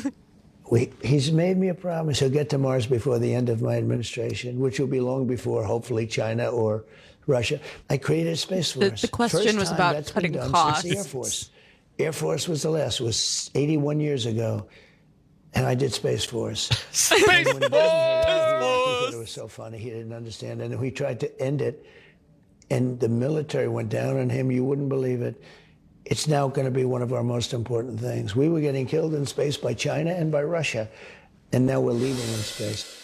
Speaker 4: he's made me a promise. He'll get to Mars before the end of my administration, which will be long before, hopefully, China or Russia. I created a Space Force.
Speaker 21: The question was about cutting costs.
Speaker 4: Since the Air Force. Air Force was the last. It was 81 years ago. And I did Space Force.
Speaker 20: Space Force!
Speaker 4: He thought it was so funny. He didn't understand. And we tried to end it. And the military went down on him. You wouldn't believe it. It's now going to be one of our most important things. We were getting killed in space by China and by Russia. And now we're leading in space.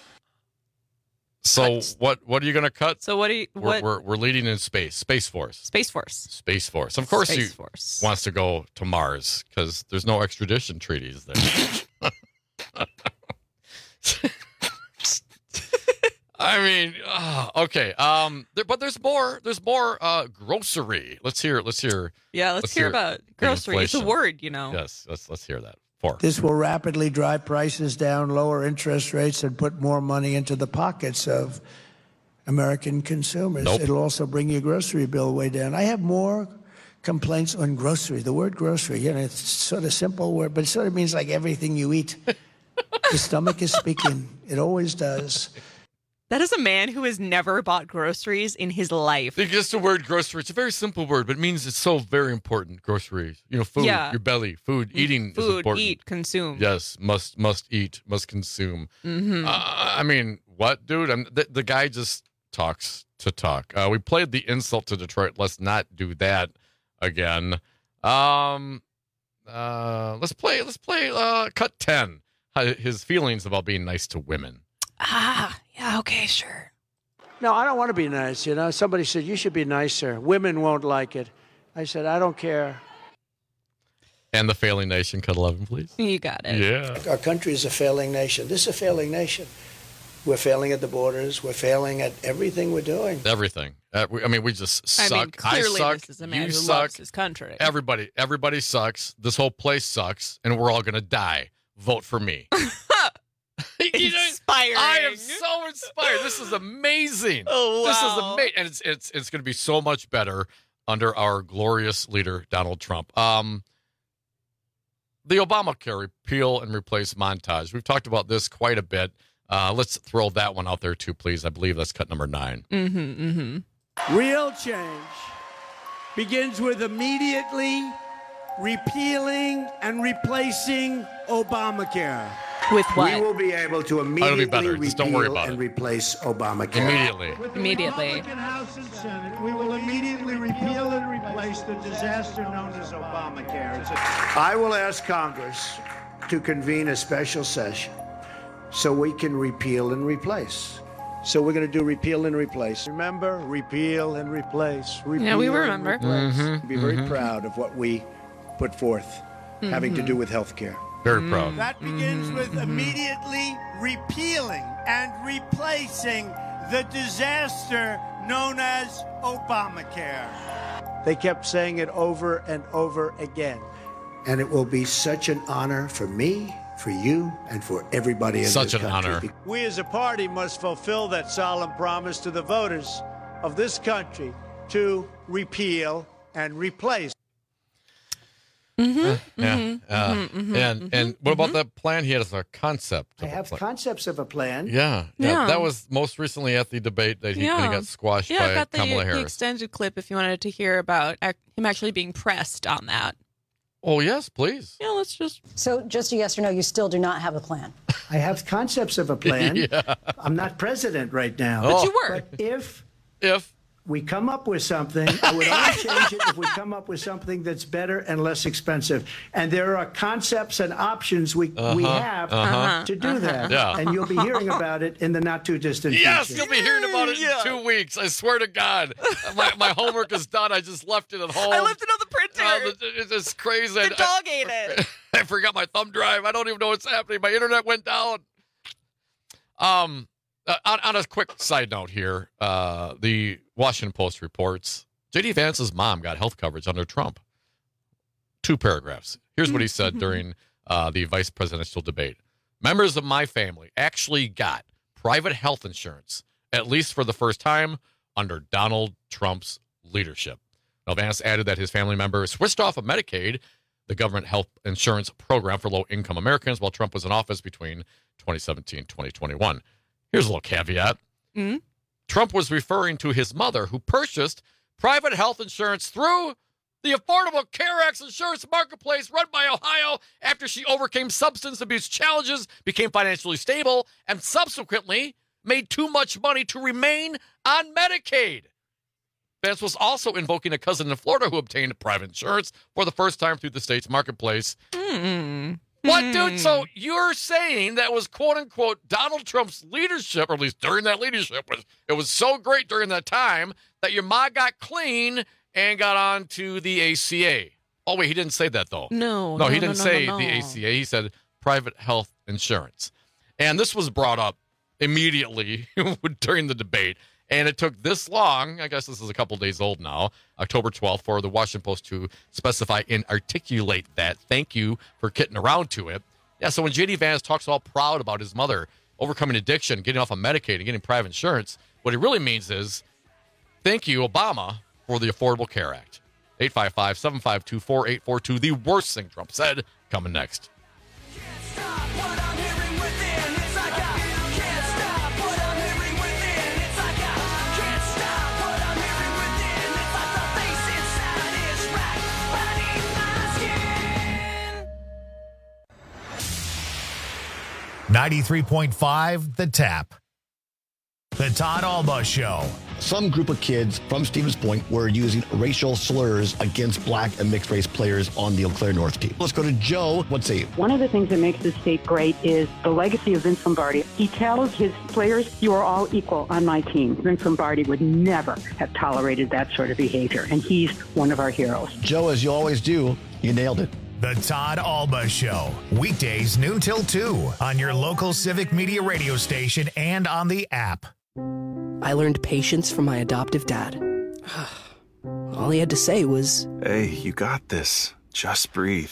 Speaker 20: So what are you going to cut?
Speaker 21: So
Speaker 20: we're leading in space. Space Force.
Speaker 21: Space Force.
Speaker 20: Space Force. Of course,
Speaker 21: Space
Speaker 20: he
Speaker 21: Force
Speaker 20: wants to go to Mars because there's no extradition treaties there. I mean, okay. But there's more. There's more grocery. Let's hear.
Speaker 21: Yeah, let's hear about grocery. It's a word,
Speaker 20: Yes, let's hear that.
Speaker 4: This will rapidly drive prices down, lower interest rates, and put more money into the pockets of American consumers.
Speaker 20: Nope.
Speaker 4: It'll also bring your grocery bill way down. I have more complaints on grocery. The word grocery, it's sort of simple word, but it sort of means like everything you eat. The stomach is speaking. It always does.
Speaker 21: That is a man who has never bought groceries in his life.
Speaker 20: Just the word grocery. It's a very simple word, but it means it's so very important. Groceries. Food, your belly, food, eating is important.
Speaker 21: Food, eat, consume.
Speaker 20: Yes, must eat, must consume.
Speaker 21: Mm-hmm.
Speaker 20: I mean, what, dude? The guy just talks to talk. We played the insult to Detroit. Let's not do that again. Let's play cut 10. His feelings about being nice to women.
Speaker 21: Yeah, okay, sure.
Speaker 4: No, I don't want to be nice. You know, somebody said, you should be nicer. Women won't like it. I said, I don't care.
Speaker 20: And the failing nation, cut 11, please.
Speaker 21: You got it.
Speaker 20: Yeah.
Speaker 4: Our country is a failing nation. This is a failing nation. We're failing at the borders. We're failing at everything we're doing.
Speaker 20: Everything. We just suck.
Speaker 21: I mean, clearly
Speaker 20: suck.
Speaker 21: this is a man
Speaker 20: You
Speaker 21: who
Speaker 20: suck.
Speaker 21: loves his country.
Speaker 20: Everybody sucks. This whole place sucks, and we're all going to die. Vote for me.
Speaker 21: Inspiring.
Speaker 20: I am so inspired. This is amazing.
Speaker 21: Oh, wow.
Speaker 20: This is amazing. And it's going to be so much better under our glorious leader, Donald Trump. The Obamacare repeal and replace montage. We've talked about this quite a bit. Let's throw that one out there, too, please. I believe that's cut number 9.
Speaker 4: Real change begins with immediately repealing and replacing Obamacare.
Speaker 21: With what?
Speaker 4: We will be able to
Speaker 20: It'll be
Speaker 4: immediately
Speaker 20: better. Just don't worry
Speaker 4: repeal
Speaker 20: about
Speaker 4: and
Speaker 20: it.
Speaker 4: replace Obamacare.
Speaker 20: Immediately.
Speaker 21: Immediately.
Speaker 11: Republican House and Senate, we will immediately repeal and replace the disaster known as Obamacare.
Speaker 4: I will ask Congress to convene a special session so we can repeal and replace. So we're going to do repeal and replace. Remember, repeal and replace.
Speaker 21: Yeah, we
Speaker 4: Repeal and
Speaker 21: remember.
Speaker 4: replace. Be very proud of what we put forth having to do with health care.
Speaker 20: Very proud.
Speaker 11: That begins with immediately repealing and replacing the disaster known as Obamacare.
Speaker 4: They kept saying it over and over again. And it will be such an honor for me, for you, and for everybody in
Speaker 20: Such
Speaker 4: this
Speaker 20: an
Speaker 4: country.
Speaker 20: honor.
Speaker 4: We as a party must fulfill that solemn promise to the voters of this country to repeal and replace.
Speaker 20: And what about that plan? He has a concept.
Speaker 4: I have concepts of a plan.
Speaker 20: Yeah. That was most recently at the debate that he got squashed
Speaker 21: I
Speaker 20: by
Speaker 21: got
Speaker 20: Kamala
Speaker 21: the
Speaker 20: Harris.
Speaker 21: extended clip if you wanted to hear about him actually being pressed on that.
Speaker 20: Oh, yes, please.
Speaker 21: Yeah, let's just...
Speaker 12: So just a yes or no, you still do not have a plan?
Speaker 4: I have concepts of a plan.
Speaker 20: Yeah.
Speaker 4: I'm not president right now.
Speaker 21: But you were.
Speaker 4: But if we come up with something, I would only change it if we come up with something that's better and less expensive. And there are concepts and options we have to do that.
Speaker 20: Yeah.
Speaker 4: And you'll be hearing about it in the not too distant
Speaker 20: Yes,
Speaker 4: future.
Speaker 20: you'll be hearing about it in 2 weeks. I swear to God. My homework is done. I just left it at home.
Speaker 21: I left it on the printer.
Speaker 20: It's crazy.
Speaker 21: The dog ate it.
Speaker 20: I forgot my thumb drive. I don't even know what's happening. My internet went down. On a quick side note here, the Washington Post reports J.D. Vance's mom got health coverage under Trump. 2 paragraphs. Here's what he said during the vice presidential debate. Members of my family actually got private health insurance, at least for the first time, under Donald Trump's leadership. Now, Vance added that his family member switched off of Medicaid, the government health insurance program for low-income Americans, while Trump was in office between 2017 and 2021. Here's a little caveat. Trump was referring to his mother, who purchased private health insurance through the Affordable Care Act insurance marketplace run by Ohio after she overcame substance abuse challenges, became financially stable, and subsequently made too much money to remain on Medicaid. Vance was also invoking a cousin in Florida who obtained private insurance for the first time through the state's marketplace. What, dude? So you're saying that was, quote unquote, Donald Trump's leadership, or at least during that leadership, it was so great during that time that your ma got clean and got on to the ACA. Oh, wait, he didn't say that, though.
Speaker 21: No,
Speaker 20: he didn't say the ACA. He said private health insurance. And this was brought up immediately during the debate. And it took this long, I guess this is a couple days old now, October 12th, for the Washington Post to specify and articulate that. Thank you for getting around to it. Yeah, so when J.D. Vance talks all proud about his mother overcoming addiction, getting off of Medicaid, and getting private insurance, what he really means is, thank you, Obama, for the Affordable Care Act. 855-752-4842, the worst thing Trump said, coming next.
Speaker 2: .93.5 The Tap. The Todd Alba Show.
Speaker 26: some group of kids from Stevens Point were using racial slurs against black and mixed race players on the Eau Claire North team. Let's go to Joe. What's he?
Speaker 1: One of the things that makes this state great is the legacy of Vince Lombardi. He tells his players, you are all equal on my team. Vince Lombardi would never have tolerated that sort of behavior, and he's one of our heroes.
Speaker 26: Joe, as you always do, you nailed it.
Speaker 2: The Todd Alba Show, weekdays noon till 2 on your local Civic Media radio station and on the app.
Speaker 13: I learned patience from my adoptive dad. All he had to say was,
Speaker 14: "Hey, you got this. Just breathe."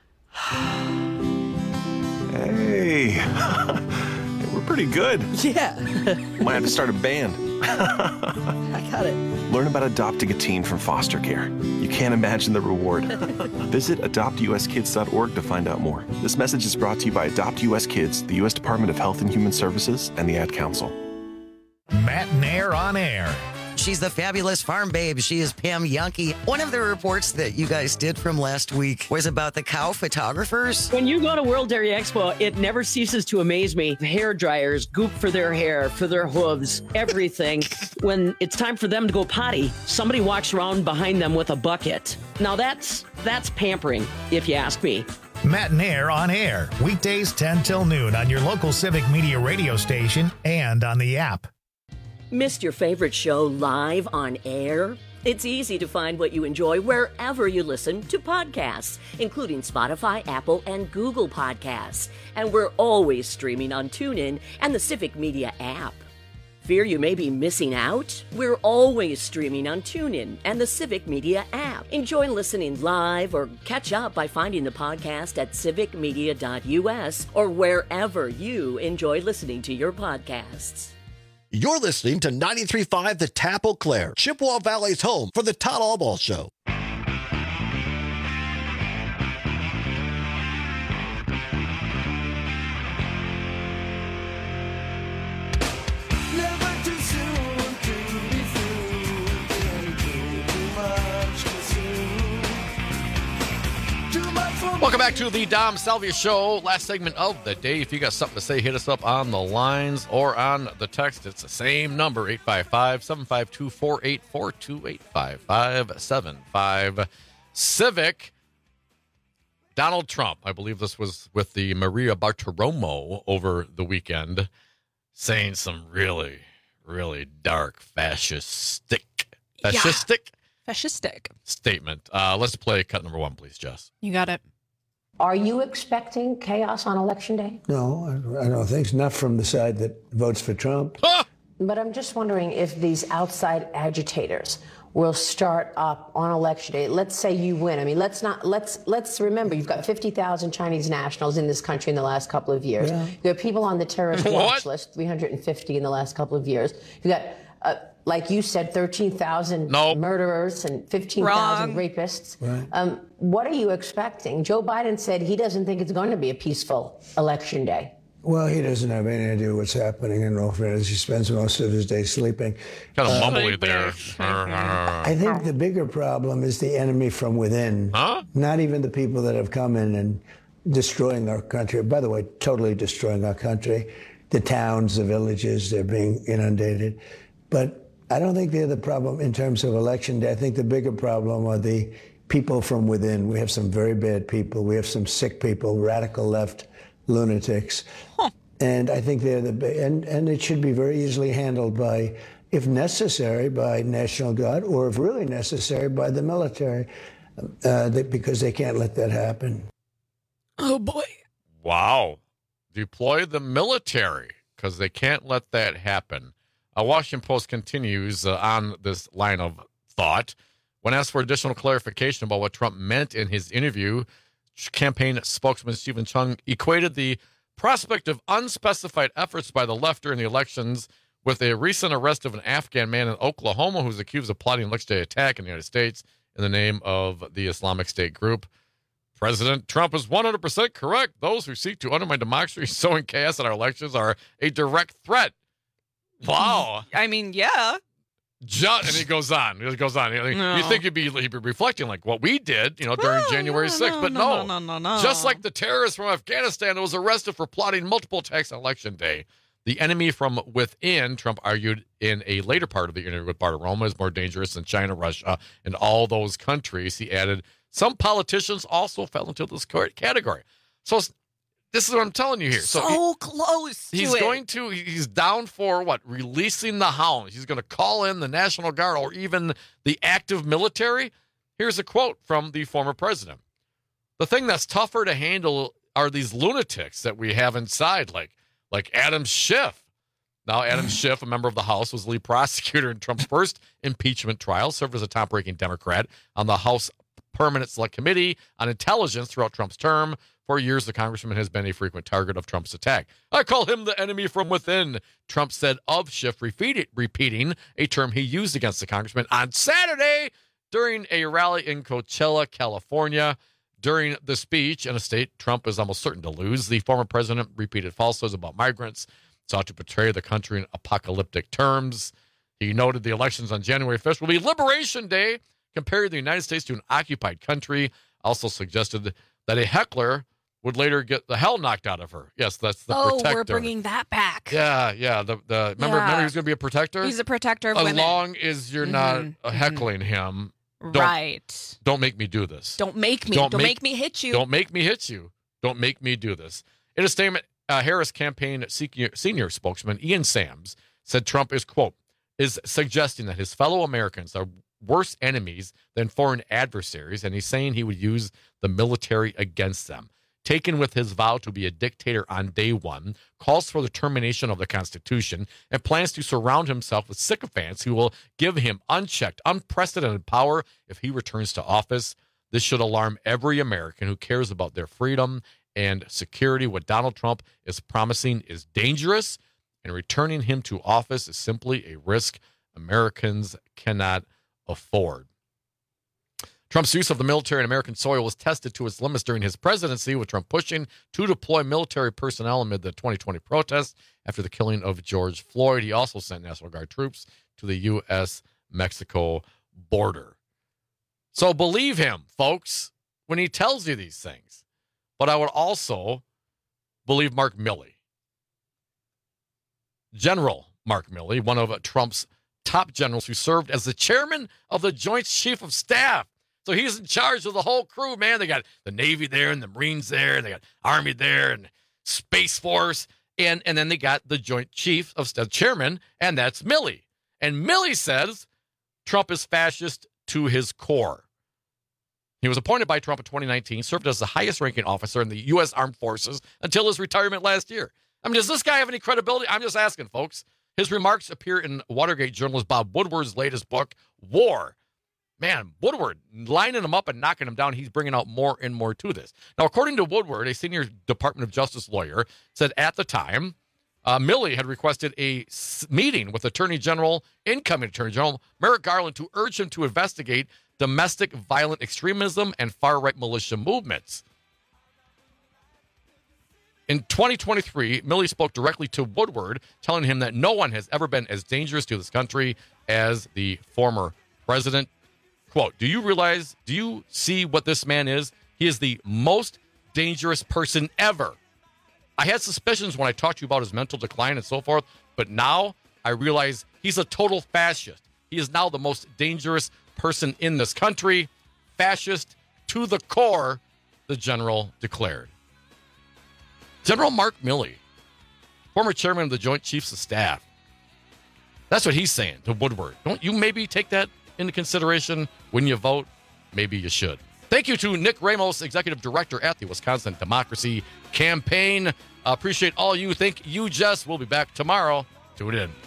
Speaker 14: Hey, we're pretty good.
Speaker 13: Yeah.
Speaker 14: Might have to start a band.
Speaker 13: I got it.
Speaker 14: Learn about adopting a teen from foster care. You can't imagine the reward. Visit adoptuskids.org to find out more. This message is brought to you by Adopt US Kids, the U.S. Department of Health and Human Services, and the Ad Council.
Speaker 2: Matt Nair on air.
Speaker 18: She's the fabulous farm babe. She is Pam Yonke. One of the reports that you guys did from last week was about the cow photographers.
Speaker 17: When you go to World Dairy Expo, it never ceases to amaze me. Hair dryers, goop for their hair, for their hooves, everything. When it's time for them to go potty, somebody walks around behind them with a bucket. Now that's pampering, if you ask me.
Speaker 2: Matt Nair on air, weekdays 10 till noon on your local Civic Media radio station and on the app.
Speaker 19: Missed your favorite show live on air? It's easy to find what you enjoy wherever you listen to podcasts, including Spotify, Apple, and Google Podcasts. And we're always streaming on TuneIn and the Civic Media app. Fear you may be missing out? We're always streaming on TuneIn and the Civic Media app. Enjoy listening live or catch up by finding the podcast at civicmedia.us or wherever you enjoy listening to your podcasts.
Speaker 26: You're listening to 93.5 The Tap Eau Claire, Chippewa Valley's home for the Todd Alba Show.
Speaker 20: Welcome back to the Dom Salvia Show. Last segment of the day. If you got something to say, hit us up on the lines or on the text. It's the same number, 855-752-4842, 855-75 Civic. Donald Trump, I believe this was with the Maria Bartiromo over the weekend, saying some really, really dark fascistic statement. Let's play cut number 1, please, Jess.
Speaker 21: You got it.
Speaker 10: Are you expecting chaos on Election Day?
Speaker 4: No, I don't think so. Not from the side that votes for Trump.
Speaker 10: But I'm just wondering if these outside agitators will start up on Election Day. Let's say you win. I mean, let's remember, you've got 50,000 Chinese nationals in this country in the last couple of years. Yeah. You have people on the terrorist watch list, 350 in the last couple of years. You've got, like you said, 13,000 murderers and 15,000 rapists.
Speaker 4: Right.
Speaker 10: What are you expecting? Joe Biden said he doesn't think it's going to be a peaceful Election Day.
Speaker 4: Well, he doesn't have any idea what's happening in all fairness. He spends most of his day sleeping.
Speaker 20: Kind of mumbly there.
Speaker 4: I think the bigger problem is the enemy from within. Not even the people that have come in and destroying our country. By the way, totally destroying our country. The towns, the villages, they're being inundated. But I don't think they're the problem in terms of Election Day. I think the bigger problem are the people from within. We have some very bad people. We have some sick people, radical left lunatics. And I think they're and it should be very easily handled by, if necessary, by National Guard, or if really necessary, by the military, because they can't let that happen.
Speaker 21: Oh, boy.
Speaker 20: Wow. Deploy the military, because they can't let that happen. Washington Post continues on this line of thought. When asked for additional clarification about what Trump meant in his interview, campaign spokesman Stephen Chung equated the prospect of unspecified efforts by the left during the elections with a recent arrest of an Afghan man in Oklahoma who's accused of plotting an election day attack in the United States in the name of the Islamic State group. President Trump is 100% correct. Those who seek to undermine democracy, sowing chaos in our elections, are a direct threat. Wow.
Speaker 21: I mean, yeah.
Speaker 20: And he goes on. You think he'd be reflecting like what we did, during January 6th. But no. Just like the terrorist from Afghanistan that was arrested for plotting multiple attacks on Election Day, The enemy from within, Trump argued in a later part of the interview with Bartiromo, is more dangerous than China, Russia, and all those countries. He added, some politicians also fell into this category. So this is what I'm telling you here.
Speaker 21: So close to it.
Speaker 20: He's down for what? Releasing the hounds. He's going to call in the National Guard or even the active military. Here's a quote from the former president. The thing that's tougher to handle are these lunatics that we have inside, like Adam Schiff. Now, Adam Schiff, a member of the House, was the lead prosecutor in Trump's first impeachment trial, served as a top-ranking Democrat on the House Permanent Select Committee on Intelligence throughout Trump's term. For years, the congressman has been a frequent target of Trump's attack. I call him the enemy from within, Trump said of Schiff, repeating a term he used against the congressman on Saturday during a rally in Coachella, California. During the speech in a state Trump is almost certain to lose, the former president repeated falsehoods about migrants, sought to portray the country in apocalyptic terms. He noted the elections on January 5th will be Liberation Day, compared the United States to an occupied country. Also suggested that a heckler would later get the hell knocked out of her. Yes, that's the protector.
Speaker 21: Oh, we're bringing that back.
Speaker 20: Yeah. Remember he was going to be a protector?
Speaker 21: He's a protector of women.
Speaker 20: As long as you're not heckling him. Don't make me do this.
Speaker 21: Don't make me hit you.
Speaker 20: Don't make me hit you. Don't make me do this. In a statement, Harris campaign senior spokesman Ian Sams said Trump is, quote, is suggesting that his fellow Americans are worse enemies than foreign adversaries, and he's saying he would use the military against them. Taken with his vow to be a dictator on day one, calls for the termination of the Constitution, and plans to surround himself with sycophants who will give him unchecked, unprecedented power if he returns to office. This should alarm every American who cares about their freedom and security. What Donald Trump is promising is dangerous, and returning him to office is simply a risk Americans cannot afford. Trump's use of the military on American soil was tested to its limits during his presidency, with Trump pushing to deploy military personnel amid the 2020 protests after the killing of George Floyd. He also sent National Guard troops to the U.S.-Mexico border. So believe him, folks, when he tells you these things. But I would also believe Mark Milley. General Mark Milley, one of Trump's top generals who served as the chairman of the Joint Chief of Staff. So he's in charge of the whole crew, man. They got the Navy there and the Marines there, and they got Army there and Space Force, and then they got the Joint Chief of Staff chairman, and that's Milley. And Milley says Trump is fascist to his core. He was appointed by Trump in 2019, served as the highest-ranking officer in the U.S. Armed Forces until his retirement last year. I mean, does this guy have any credibility? I'm just asking, folks. His remarks appear in Watergate journalist Bob Woodward's latest book, War. Man, Woodward, lining him up and knocking him down, he's bringing out more and more to this. Now, according to Woodward, a senior Department of Justice lawyer, said at the time, Milley had requested a meeting with incoming Attorney General Merrick Garland to urge him to investigate domestic violent extremism and far-right militia movements. In 2023, Milley spoke directly to Woodward, telling him that no one has ever been as dangerous to this country as the former president. Quote, do you see what this man is? He is the most dangerous person ever. I had suspicions when I talked to you about his mental decline and so forth, but now I realize he's a total fascist. He is now the most dangerous person in this country. Fascist to the core, the general declared. General Mark Milley, former chairman of the Joint Chiefs of Staff. That's what he's saying to Woodward. Don't you maybe take that into consideration when you vote? Maybe you should. Thank you to Nick Ramos, executive director at the Wisconsin Democracy Campaign. Appreciate all you. Thank you, Jess. We'll be back tomorrow. Tune in.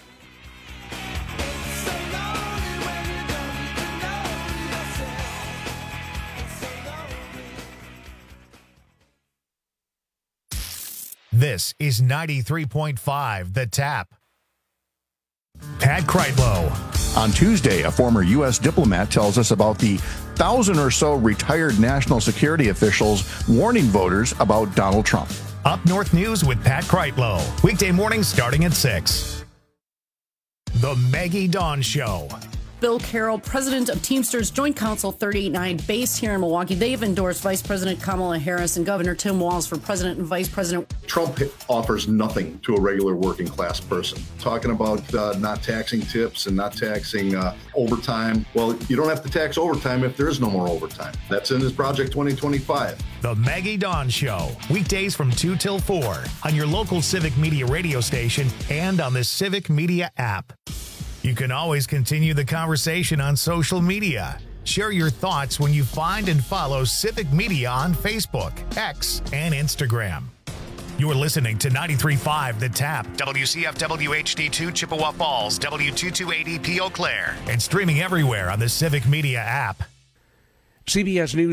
Speaker 2: This is 93.5 The Tap. Pat Kreitlow.
Speaker 3: On Tuesday, a former U.S. diplomat tells us about the 1,000 or so retired national security officials warning voters about Donald Trump.
Speaker 2: Up North News with Pat Kreitlow. Weekday mornings starting at 6. The Maggie Dawn Show.
Speaker 24: Bill Carroll, president of Teamsters Joint Council 389, based here in Milwaukee. They've endorsed Vice President Kamala Harris and Governor Tim Walz for president and vice president.
Speaker 25: Trump offers nothing to a regular working class person. Talking about not taxing tips and not taxing overtime. Well, you don't have to tax overtime if there is no more overtime. That's in his Project 2025.
Speaker 2: The Maggie Dawn Show, weekdays from 2 till 4 on your local Civic Media radio station and on the Civic Media app. You can always continue the conversation on social media. Share your thoughts when you find and follow Civic Media on Facebook, X, and Instagram. You're listening to 93.5 The Tap, WCFW HD2 Chippewa Falls, W228EP Eau Claire, and streaming everywhere on the Civic Media app.
Speaker 5: CBS News